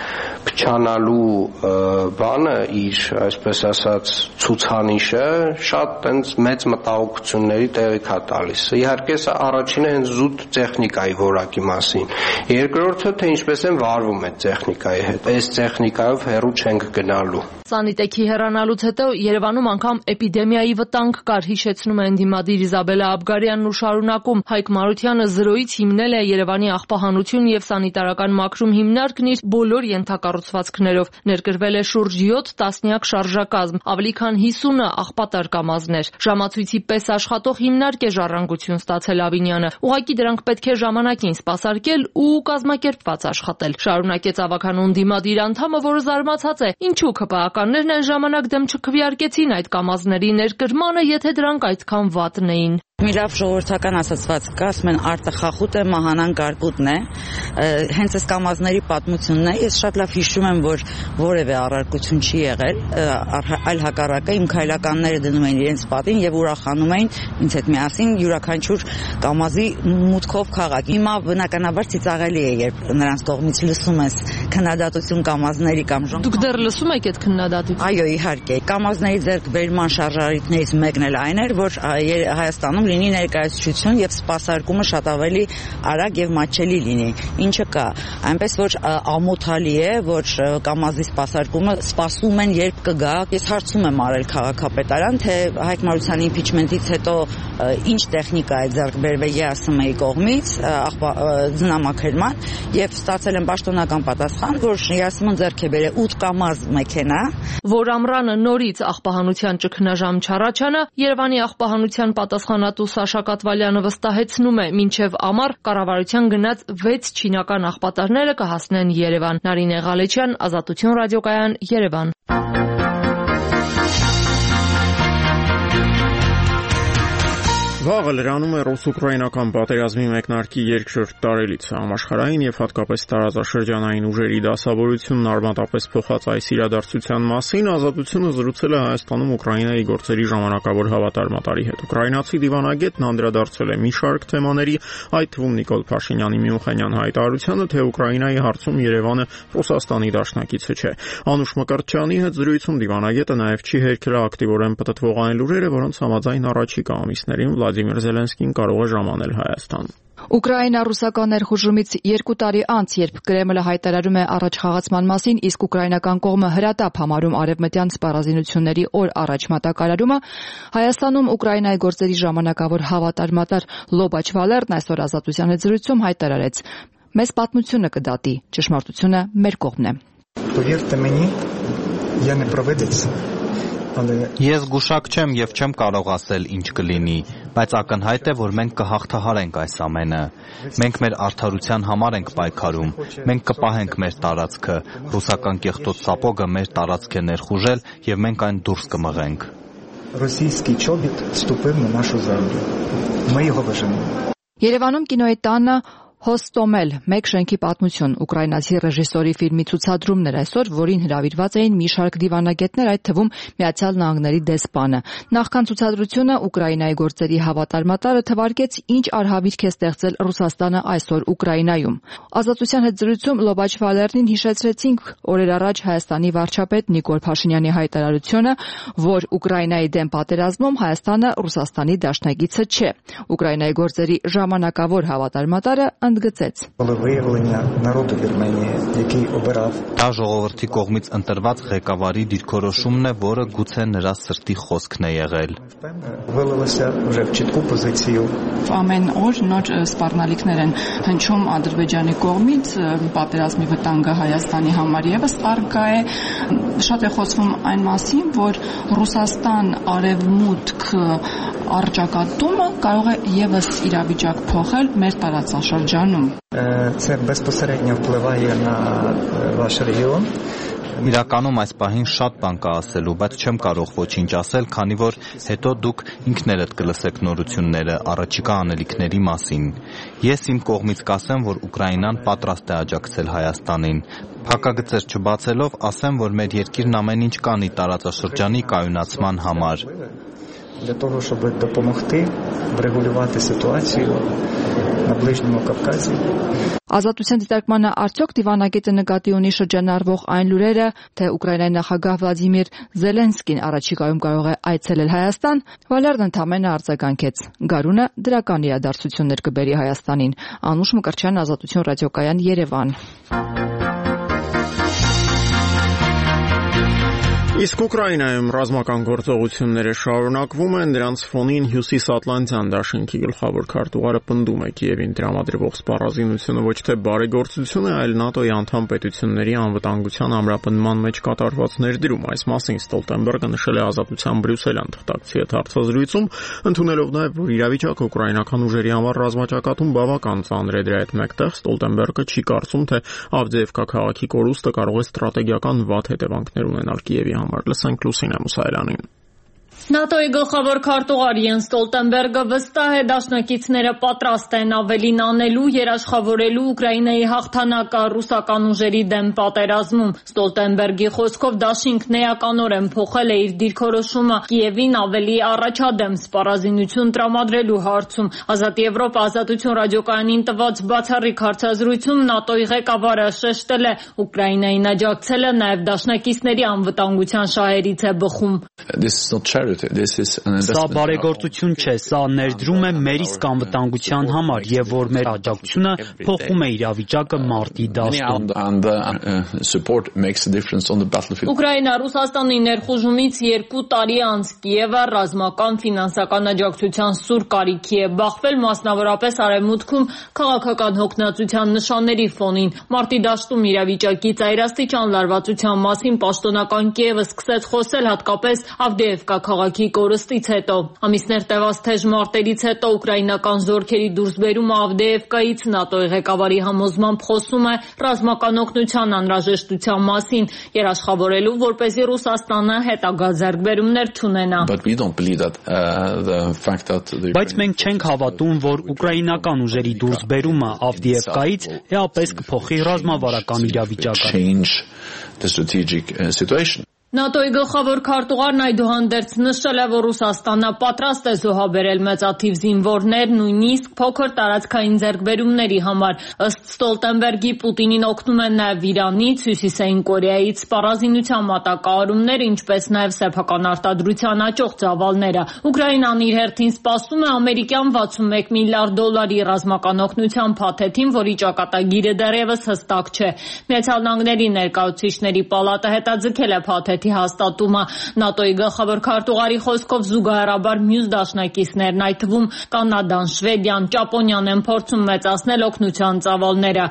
փչանալու բանը իր, այսպես ասած, ցուցանիշը շատ տենց մեծ մտահոգությունների տեղիք է տալիս։ Իհարկե սա առաջինը հենց զուտ տեխնիկայի որակի մասին։ Երկրորդը թե ինչպես են վարվում այդ տեխնիկայի հետ։ Այս տեխնիկայով հեռու չենք գնալու։ Սանիտեքի հեռանալուց հետո Երևանում անգամ էպիդեմիայի վտանգ կար, հիշեցնում է ընդդիմադիր Իզաբելա Աբգարյանն ու շարունակում. Հայկ Մարությանը զրոյից հիմնել է Երևանի աղբահանություն եւ սանիտարական մաքրում հիմնարկն իր բոլոր ենթակառուցվածքներով։ Ներկրվել է շուրջ 7 տասնյակ շարժակազմ, ավելի քան 50-ը աղբատար կամազներ։ Ժամացույցի պես աշխատող հիմնարկ է ժառանգություն ստացել Ավինյանը։ Ուղղակի դրանք պետք է ժամանակին սպասարկել ու կազմակերպված աշխատել։ Շարունակեց ավականուն ընդդիմադիր անդամը, որը զարմացած է, ինչու ԿՊԱ-ականներն այն ժամանակ դեմ չքվեարկեցին այդ կամազների ներկրմանը, եթե դրանք այդքան վատն էին։ Մի լավ ժողովրդական ասացված կա, ասում են արտը խախուտ է, մահանան կարկուտն է։ Հենց այս կամազների պատմությունն է։ Ես շատ լավ հիշում եմ, որ որևէ առարկություն չի եղել, այլ հակառակը իմ քայլականները դնում էին իրենց պատին եւ ուրախանում էին ինձ հետ միասին յուրաքանչյուր կամազի մուտքով քաղաք։ Հիմա բնականաբար ծիծաղելի է, երբ նրանց կողմից լսում ես քննադատություն կամազների կամ ժողովրդի։ Դուք դեռ լսում եք այդ քննադատությունը։ Այո, իհարկե։ Կամազների ձեռքբերման շարժարարիքներից մեկն էլ այն էր, որ Հայաստանում լինի ներկայացություն եւ սպասարկումը շատ ավելի արագ եւ մատչելի լինի, ինչը կա, այնպես որ ամոթալի է, որ կամազի սպասարկումը սպասում են երբ կգա։ Ես հարցում եմ արել քաղաքապետարան, թե Հայկ Մարությանի իմպիչմենտից հետո ինչ տեխնիկա է ձեռք բերվել ԵԱՍՄ-ի կողմից ձնամաքրման եւ ստացել եմ պաշտոնական պատասխան, որ ԵԱՍՄ-ն ձեռք է բերել 8 կամազ մեքենա, որ ամռանը նորից աղբահանության ճգնաժամ չառաջանա, Երևանի աղբահանության պատասխանատու Սաշա Կատվալյանը վստահեցնում է, մինչև ամառ կառավարության գնած 6 չինական աղբատարները կհասնեն Երևան։ Նարինե Ղալեչյան, Ազատություն ռադիոկայան, Երևան։ Վաղը լրանում է ռուս-ուկրաինական պատերազմի մեկնարկի երկրորդ տարելիցը։ Համաշխարհային եւ հատկապես տարածաշրջանային ուժերի դասավորությունն արմատապես փոխած այս իրադարձության մասին Ազատությունը զրուցել է Հայաստանում Ուկրաինայի գործերի ժամանակավոր հավատարմատարի հետ։ Ուկրաինացի դիվանագետն անդրադարձել է մի շարք թեմաների, այդ թվում Նիկոլ Փաշինյանի Մյունխենյան հայտարարությանը, թե Ուկրաինայի հարցում Երևանը Ռուսաստանի դաշնակիցը չէ։ Անուշ Մկրտչյանի հետ զրույցում դիվանագետը նաեւ չի հերքել ակտիվորեն պտտվող այն լուրերը, որոնց համաձայն առաջիկա ամիսներին Վլադիմիր Զելենսկին կարող է ժամանել Հայաստան։ Ուկրաինա-ռուսական ներխուժումից 2 տարի անց, երբ Կրեմլը հայտարարում է առաջխաղացման մասին, իսկ ուկրաինական կողմը հրատապ համարում արևմտյան սպառազինությունների օր առաջ մատակարարումը, Հայաստանում Ուկրաինայի գործերի ժամանակավոր հավատարմատար Լոբաչ Վալերն այսօր Ազատության հետ զրույցում հայտարարեց. «Մեզ պատմությունը կդատի, ճշմարտությունը մեր կողմն է»։ Повірте мені, я не провидець. Ես գուշակ չեմ եւ չեմ կարող ասել ինչ կլինի, բայց ակնհայտ է, որ մենք կհաղթահարենք այս ամենը։ Մենք մեր արդարության համար ենք պայքարում։ Մենք կպահենք մեր տարածքը։ Ռուսական կեղտոտ սապոգը մեր տարածք է ներխուժել եւ մենք այն դուրս կմղենք։ Ռոսійський чобіт вступив на нашу землю. Ми його виженемо. Երևանում կինոյի տանը Հոստոմել, մեկ շենքի պատմություն, ուկրաինացի ռեժիսորի ֆիլմի ցուցադրումն էր այսօր, որին հրավիրված էին մի շարք դիվանագետներ, այդ թվում Միացյալ Նահանգների դեսպանը։ Նախքան ցուցադրությունը Ուկրաինայի գործերի հավատարմատարը թվարկեց, ինչ արհավիրք է ստեղծել Ռուսաստանը այսօր Ուկրաինայում։ Ազատության հետ զրույցում Լոբաչ Վալերնին հիշեցրեցինք օրեր առաջ Հայաստանի վարչապետ Նիկոլ Փաշինյանի հայտարարությունը, որ Ուկրաինայի դեմ պատերազմում Հայաստանը Ռուսաստանի դաշնակիցը չէ։ Ուկրաինայի գործերի ժամանակավոր հավատարմատարը ընդգծեց. Դա ժողովրդի կողմից ընտրված ղեկավարի դիրքորոշումն է, որը գուցե նրա սրտի խոսքն է եղել։ Ամեն օր նոր սպառնալիքներ են հնչում Ադրբեջանի կողմից, պատերազմի վտանգը Հայաստանի համար եւս առկա է։ Շատ է խոսվում այն մասին, որ Ռուսաստան արևմուտք առճակատումը կարող է եւս իրավիճակ փոխել մեր տարածաշրջանում։ Це безпосередньо впливає на ваш регіон. Իրականում այս պահին շատ բան կա ասելու, բայց չեմ կարող ոչինչ ասել, քանի որ հետո դուք ինքներդ կլսեք նորությունները առաջիկա անելիքների մասին։ Ես իմ կողմից կասեմ, որ Ուկրաինան պատրաստ է աջակցել Հայաստանին։ Փակագծեր չբացելով ասեմ, որ մեր երկիրն ամեն ինչ կանի տարածաշրջանի կայունացման համար։ для того, щоб допомогти врегулювати ситуацію на Ближньому Кавказі. Ազատության դիտարկմանը արդյոք դիվանագետը նկատի ունի շրջանառվող այն լուրերը, թե Ուկրաինայի նախագահ Վլադիմիր Զելենսկին առաջիկայում կարող է այցելել Հայաստան, Վալերն ընդամենը արձագանքեց. Գարունը դրական իրադարձություններ կբերի Հայաստանին։ Անուշ Մկրտչյան, Ազատություն ռադիոկայան, Երևան։ Իսկ Ուկրաինայում ռազմական գործողությունները շարունակվում են, դրանց ֆոնին Հյուսիսատլանտյան դաշինքի գլխավոր քարտուղարը պնդում է Կիևին տրամադրվող սպառազինությունը ոչ թե բարեգործություն է, այլ ՆԱՏՕ-ի անդամ պետությունների անվտանգության ամրապնդման մեջ կատարված ներդրում։ Այս մասին Ստոլտենբերգը նշել է Ազատության Բրյուսելյան թղթակցի հետ հարցազրույցում, ընդունելով նաև, որ իրավիճակը ուկրաինական ուժերի համար ռազմաճակատում բավական ծանր է։ Դրա հետ մեկտեղ Ստոլտենբերգը չի կարծում, թե Ավդեևկա քաղաքի կորուստը կարող է ստրատեգիական վատ հետևանքներ ունենալ Կիևի համար։ Լսենք Լուսինե Մուսայելյանին։ ՆԱՏՕ-ի գլխավոր քարտուղար Յենս Ստոլտենբերգը վստահ է դաշնակիցները պատրաստ են ավելին անելու, երաշխավորելու Ուկրաինայի հաղթանակը ռուսական ուժերի դեմ պատերազմում։ Ստոլտենբերգի խոսքով դաշինքն էականորեն փոխել է իր դիրքորոշումը Կիևին ավելի առաջադեմ սպառազինություն տրամադրելու հարցում։ Ազատ Եվրոպա Ազատություն ռադիոկայանին տված բացառիկ հարցազրույցում ՆԱՏՕ-ի ղեկավարը շեշտել է Ուկրաինային աջակցելը նաև դաշնակիցների անվտանգության շահերից է բխում։ Սա բարեգործություն չէ, սա ներդրում է մեր իսկ անվտանգության համար եւ որ մեր աջակցությունը փոխում է իրավիճակը մարտի դաշտում։ Ուկրաինա Ռուսաստանի ներխուժումից 2 տարի անց Կիևը ռազմական ֆինանսական աջակցության սուր կարիքի է բախվել, մասնավորապես արևմուտքում քաղաքական հոգնածության նշանների ֆոնին։ Մարտի դաշտում իրավիճակի ծայրաստիճան լարվածության մասին պաշտոնական Կիևը սկսեց խոսել հատկապես Ավդեևկա քաղաքի կորստից հետո։ Ամիսներ տևած թեժ մարտերից հետո ուկրաինական զորքերի դուրսբերումը Ավդեևկայից ՆԱՏՕ-ի ղեկավարի համոզմամբ խոսում է ռազմական օգնության անհրաժեշտության մասին, երաշխավորելու, որպեսզի Ռուսաստանը հետագա ձեռքբերումներ չունենա։ Բայց մենք չենք հավատում, որ ուկրաինական ուժերի դուրսբերումը Ավդեևկայից էապես կփոխի ռազմավարական իրավիճակը։ ՆԱՏՕ-ի գլխավոր քարտուղարն այդուհանդերձ նշել է, որ Ռուսաստանը պատրաստ է զոհաբերել մեծաթիվ զինվորներ, նույնիսկ փոքր տարածքային ձեռքբերումների համար։ Ըստ Ստոլտենբերգի Պուտինին օգնում են նաև Իրանից, Հյուսիսային Կորեայից սպառազինության մատակարարումները, ինչպես նաև սեփական արտադրության աճող ծավալները։ Ուկրաինան իր հերթին սպասում է ամերիկյան $61 միլիարդ ռազմական օգնության փաթեթին, որի ճակատագիրը դեռևս հստակ չէ։ Միացյալ Նահանգների ներկայացուցիչների պալատը հետաձգել է փաթեթի հաստատումը։ ՆԱՏՕ-ի գլխավոր քարտուղարի խոսքով զուգահեռաբար մյուս դաշնակիցներն, այդ թվում Կանադան, Շվեդիան, Ճապոնիան են փորձում մեծացնել օգնության ծավալները։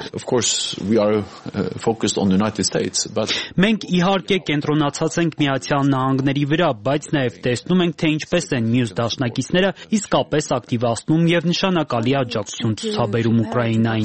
Մենք իհարկե կենտրոնացած ենք Միացյալ Նահանգների վրա, բայց նաև տեսնում ենք, թե ինչպես են մյուս դաշնակիցները իսկապես ակտիվացնում եւ նշանակալի աջակցություն ցուցաբերում Ուկրաինային։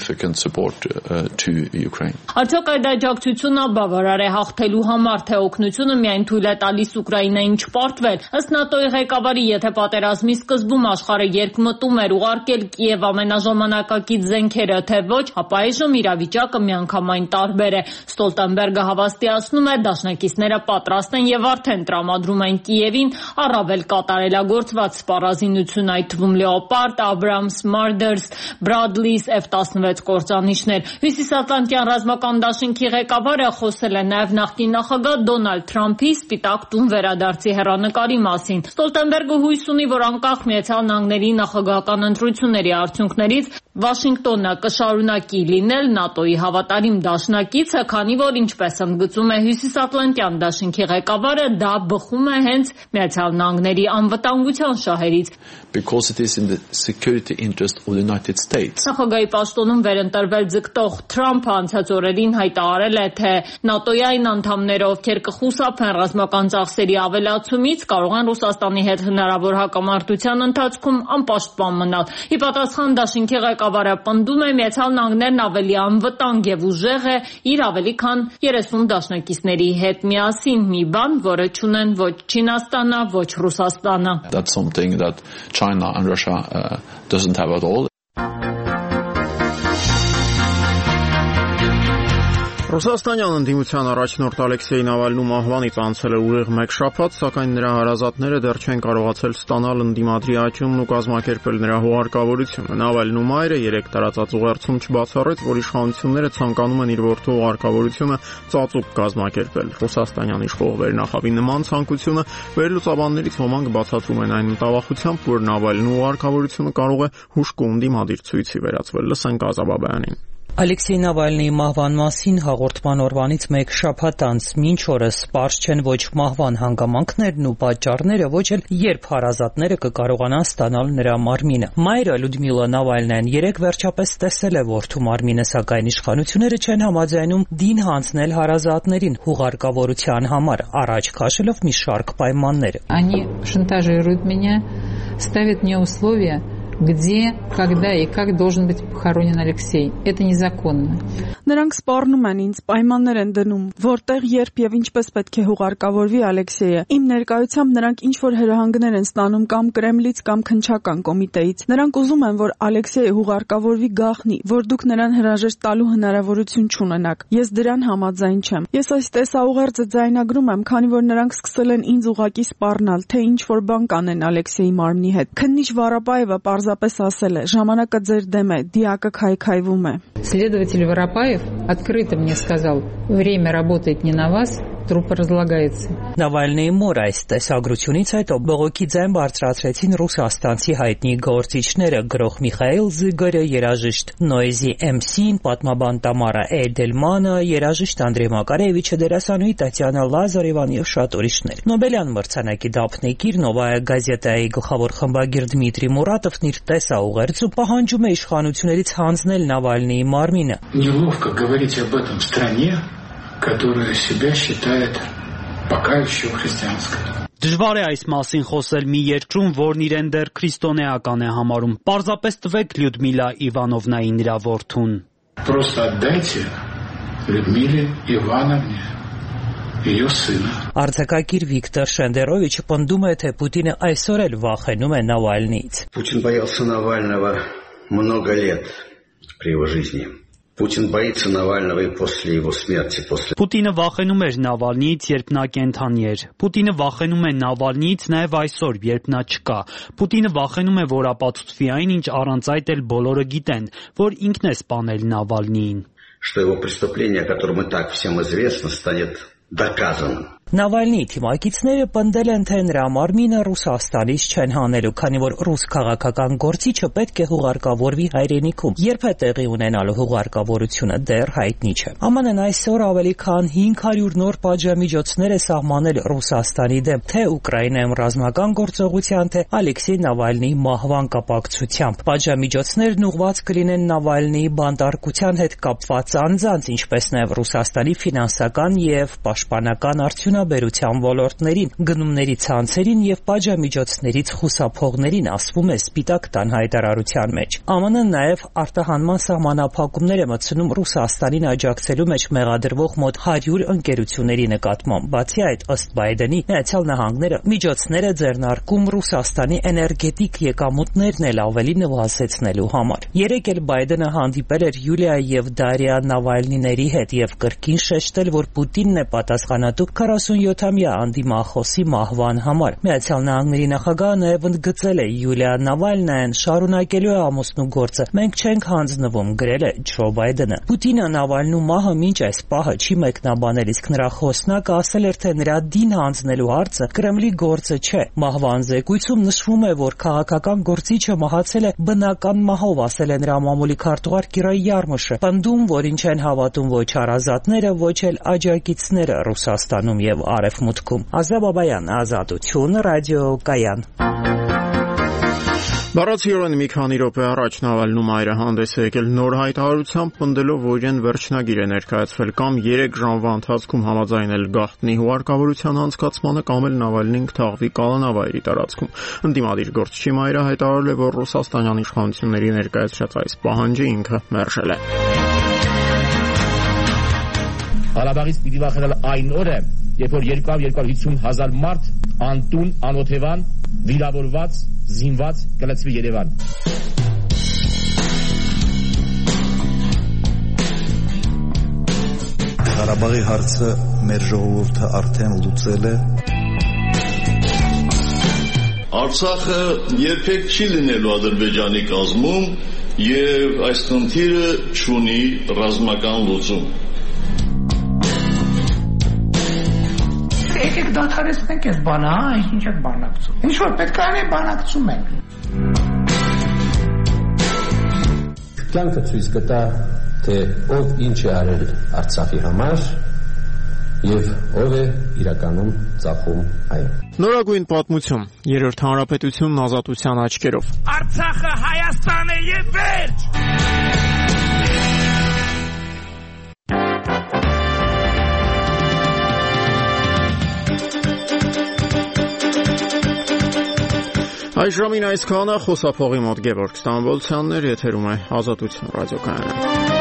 Արդյոք այդ աջակցությունը բավարար է հաղթելու համար, թե օգնությունը միայն թույլ է տալիս Ուկրաինային չպարտվել։ Ըստ ՆԱՏՕ-ի ղեկավարի, եթե պատերազմի սկզբում աշխարհը երկմտում էր ուղարկել Կիև ամենաժամանակակից զենքերը, թե ոչ, ապա այժմ իրավիճակը միանգամայն տարբեր է։ Ստոլտենբերգը հավաստիացնում է, դաշնակիցները պատրաստ են եւ արդեն տրամադրում են Կիևին առավել կատարելագործված սպառազինություն, այդ թվում Լեոպարդ, Աբրամս, Մարդերս, Բրադլիս, F-16 կործանիչներ։ Հյուսիսատլանտյան ռազմական դաշինքի ղեկավարը խոսել է նաեւ նախկին նախագահ Դոնալդ Թրամփի Սպիտակ տուն վերադարձի հեռանկարի մասին։ Ստոլտենբերգը հույս ունի, որ անկախ Միացյալ Նահանգների նախագահական ընտրությունների արդյունքներից Վաշինգտոնը կշարունակի լինել ՆԱՏՕ-ի հավատարիմ դաշնակիցը, քանի որ ինչպես ընդգծում է Հյուսիսատլանտյան դաշինքի ղեկավարը, դա բխում է հենց Միացյալ Նահանգների անվտանգության շահերից։ Նախագահի պաշտոնում վերընտրվել ձգտող Թրամփը անցած օրերին հայտարարել է, թե ՆԱՏՕ-ի այն անդամները, ովքեր կխուսափեն ռազմական ծախսերի ավելացումից, կարող են Ռուսաստանի հետ հնարավոր հակամարտության ընթացքում անպաշտպան մնալ։ Ի պատասխան դաշինքի ղեկավարը պնդում է, Միացյալ Նահանգներն ավելի անվտանգ եւ ուժեղ է իր ավելի քան 30 դաշնակիցների հետ միասին, մի բան, որը չունեն ոչ Չինաստանը, ոչ Ռուսաստանը։ That's something that China and Russia doesn't have at all. Ռուսաստանյան ընդդիմության առաջնորդ Ալեքսեյ Նավալնու մահվանից անցել է ուղիղ 1 շաբաթ, սակայն նրա հարազատները դեռ չեն կարողացել ստանալ ընդդիմադրի աճումն ու կազմակերպել նրա հուղարկավորությունը։ Նավալնու մայրը 3 տարածած ուղերձում չբացառեց, որ իշխանությունները ցանկանում են իր որդու հուղարկավորությունը ծածուկ կազմակերպել։ Ռուսաստանյան իշխողների նախավի նման ցանկությունը վերլուծաբաններից ոմանք բացատրում են այն մտավախությամբ, որ Նավալնու հուղարկավորությունը կարող է հուժկու ընդդիմադիր ցույցի վերածվել։ Լսենք Ազաբաբյանին։ Ալեքսեյ Նավալնիի մահվան մասին հաղորդման օրվանից 1 շաբաթ անց մինչ օրս պարզ չեն ոչ մահվան հանգամանքներն ու պատճառները, ոչ էլ երբ հարազատները կկարողանան ստանալ նրա մարմինը։ Մայրը Լյուդմիլա Նավալնյան 3 վերջապես տեսել է որդու մարմինը, սակայն իշխանությունները չեն համաձայնում դին հանձնել հարազատներին հուղարկավորության համար, առաջ քաշելով մի շարք պայմաններ։ Они шантажируют меня, ставят мне условия, где, когда и как должен быть похоронен Алексей. Это незаконно. Նրանք սպառնում են ինձ, պայմաններ են դնում, որտեղ, երբ եւ ինչպես պետք է հուղարկավորվի Ալեքսեյը։ Իմ ներկայությամբ նրանք ինչ որ հրահանգներ են ստանում կամ Կրեմլից կամ քննչական կոմիտեից։ Նրանք ուզում են, որ Ալեքսեյը հուղարկավորվի գաղտնի, որ դուք նրան հրաժեշտ տալու հնարավորություն չունենաք։ Ես դրան համաձայն չեմ։ Ես այս տեսաուղերձը ձայնագրում եմ, քանի որ նրանք սկսել են ինձ ուղակի սպառնալ, թե ինչ որ բան կանեն Ալեքսեյի մարմնի հետ։ Քննիչ Վարապաևը պարզապես ասել է. ժամանակը ձեր դեմ է, դիակը քայքայվում է։ Следователь Воропаев открыто мне сказал: время работает не на вас, труп разлагается. Նավալնիի մոր այս տեսագրությունից հետո բողոքի ձայն բարձրացրեցին ռուսաստանցի հայտնի գործիչները գրող Միխայել Զիգորը, երաժիշտ Նոյզի MC-ն, պատմաբան Տամարա Էյդելմանը, երաժիշտ Անդրեյ Մակարեվիչը, դերասանուհի Տատյանա Լազարևան եւ շատ ուրիշներ։ Նոբելյան մրցանակի դափնեկիր Նովայա գազետայի գլխավոր խմբագիր Դմիտրի Մուրատովն իր տեսաուղերձում պահանջում է իշխանություններից հանձնել Նավալնիի մարմինը։ Неловко говорить об этом в стране, которая себя считает пока еще христианской. Դժվար է այս մասին խոսել մի երկրում, որն իրեն դեռ քրիստոնեական է համարում։ Պարզապես տվեք Լյուդմիլա Իվանովնային նրա որդուն։ Просто отдайте Людмиле Ивановне ее сына. Արձակագիր Վիկտոր Շենդերովիչը պնդում է, թե Պուտինը այսօր էլ վախենում է Նավալնիից։ Путин боялся Навального много лет при его жизни. Путин боится Навального и после его смерти, после. Պուտինը վախենում էր Նավալնիից, երբ նա կենթանի էր։ Պուտինը վախենում է Նավալնիից նաև այսօր, երբ նա չկա։ Պուտինը վախենում է, որ ապացուցվի այն, ինչ առանց այդ էլ բոլորը գիտեն, որ ինքն է սպանել Նավալնիին։ Что его преступление, о котором и так всем известно, станет доказанным. Նավալնիի թիմակիցները պնդել են, թե նրա մարմինը Ռուսաստանից չեն հանելու, քանի որ ռուս քաղաքական գործիչը պետք է հուղարկավորվի հայրենիքում։ Երբ է տեղի ունենալու հուղարկավորությունը, դեռ հայտնի չէ։ ԱՄՆ-ն այսօր ավելի քան 500 նոր պատժամիջոցներ է սահմանել Ռուսաստանի դեմ, թե Ուկրաինայում ռազմական գործողության, թե Ալեքսեյ Նավալնիի մահվան կապակցությամբ։ Պատժամիջոցներն ուղղված կլինեն Նավալնիի բանտարկության հետ կապված անձանց, ինչպես նաև Ռուսաստանի ֆինանսական եւ պաշտպանական արդյունաբերության ոլորտներին, գնումների ցանցերին եւ պատժամիջոցներից խուսափողներին, ասվում է Սպիտակ տան հայտարարության մեջ։ ԱՄՆ-ն նաեւ արտահանման սահմանափակումներ է մտցնում Ռուսաստանին աջակցելու մեջ մեղադրվող մոտ 100 ընկերությունների նկատմամբ։ Բացի այդ, ըստ Բայդենի, Միացյալ Նահանգները միջոցներ է ձեռնարկում Ռուսաստանի էներգետիկ եկամուտներն էլ ավելի նվազեցնելու համար։ Երեկ էլ Բայդենը հանդիպել էր Յուլիա եւ Դարիա Նավալնիների հետ եւ կրկին շեշտել, որ Պուտինն է պատասխանատու 47-ամյա անդիմախոսի մահվան համար։ Միացյալ Նահանգների նախագահը նաև ընդգծել է Յուլիա Նավալնայան շարունակելու է ամուսնու գործը։ Մենք չենք հանձնվում, գրել է Ջո Բայդենը։ Պուտինը Նավալնու մահը մինչ այս պահը չի մեկնաբանել, իսկ նրա խոսնակը ասել էր, թե նրա դին հանձնելու հարցը Կրեմլի գործը չէ։ Մահվան զեկույցում նշվում է, որ քաղաքական գործիչը մահացել է բնական մահով, ասել է նրա մամուլի քարտուղար Կիրա Յարմուշը, պնդում, որ ինչ են հավատում ոչ հարազատները, ոչ էլ աջակիցները Ռուսաստանում եւ Արևմուտքում։ Ազաբաբայան, Ազատություն, ռադիոկայան։ Բառացիորեն մի քանի րոպե առաջ Նավալնու մայրը հանդես է եկել նոր հայտարարությամբ, պնդելով, որ իրեն վերջնագիր է ներկայացվել կամ 3 ժամվա ընթացքում համաձայնել գաղտնի հուղարկավորության անցկացմանը կամ էլ Նավալնին կթաղվի կալանավայրի տարածքում։ Ընդդիմադիր գործչի մայրը հայտարարել է, որ ռուսաստանյան իշխանությունների ներկայացրած այս պահանջը ինքը մերժել է։ Ղարաբաղից պիտի վախենալ այն օրը, երբ որ 250,000 մարդ անտուն, անօթևան, վիրավորված, զինված կլցվի Երևան։ Ղարաբաղի հարցը մեր ժողովուրդը արդեն լուծել է։ Արցախը երբեք չի լինելու Ադրբեջանի կազմում եւ այս խնդիրը չունի ռազմական լուծում։ Եկեք դադարեցնենք այս բանը, ինչ եք բանակցում։ Ինչ որ պետք է անել, բանակցում ենք։ Կյանքը ցույց կտա, թե ով ինչ է արել Արցախի համար եւ ով է իրականում ծախում այն։ Նորագույն պատմություն, Երրորդ հանրապետությունն ազատության աչքերով։ Արցախը Հայաստան է եւ վերջ։ Այժմին այսքանը, խոսափողի մոտ Գևորգ Ստամբոլցյանն էր, եթերում է Ազատություն ռադիոկայանը։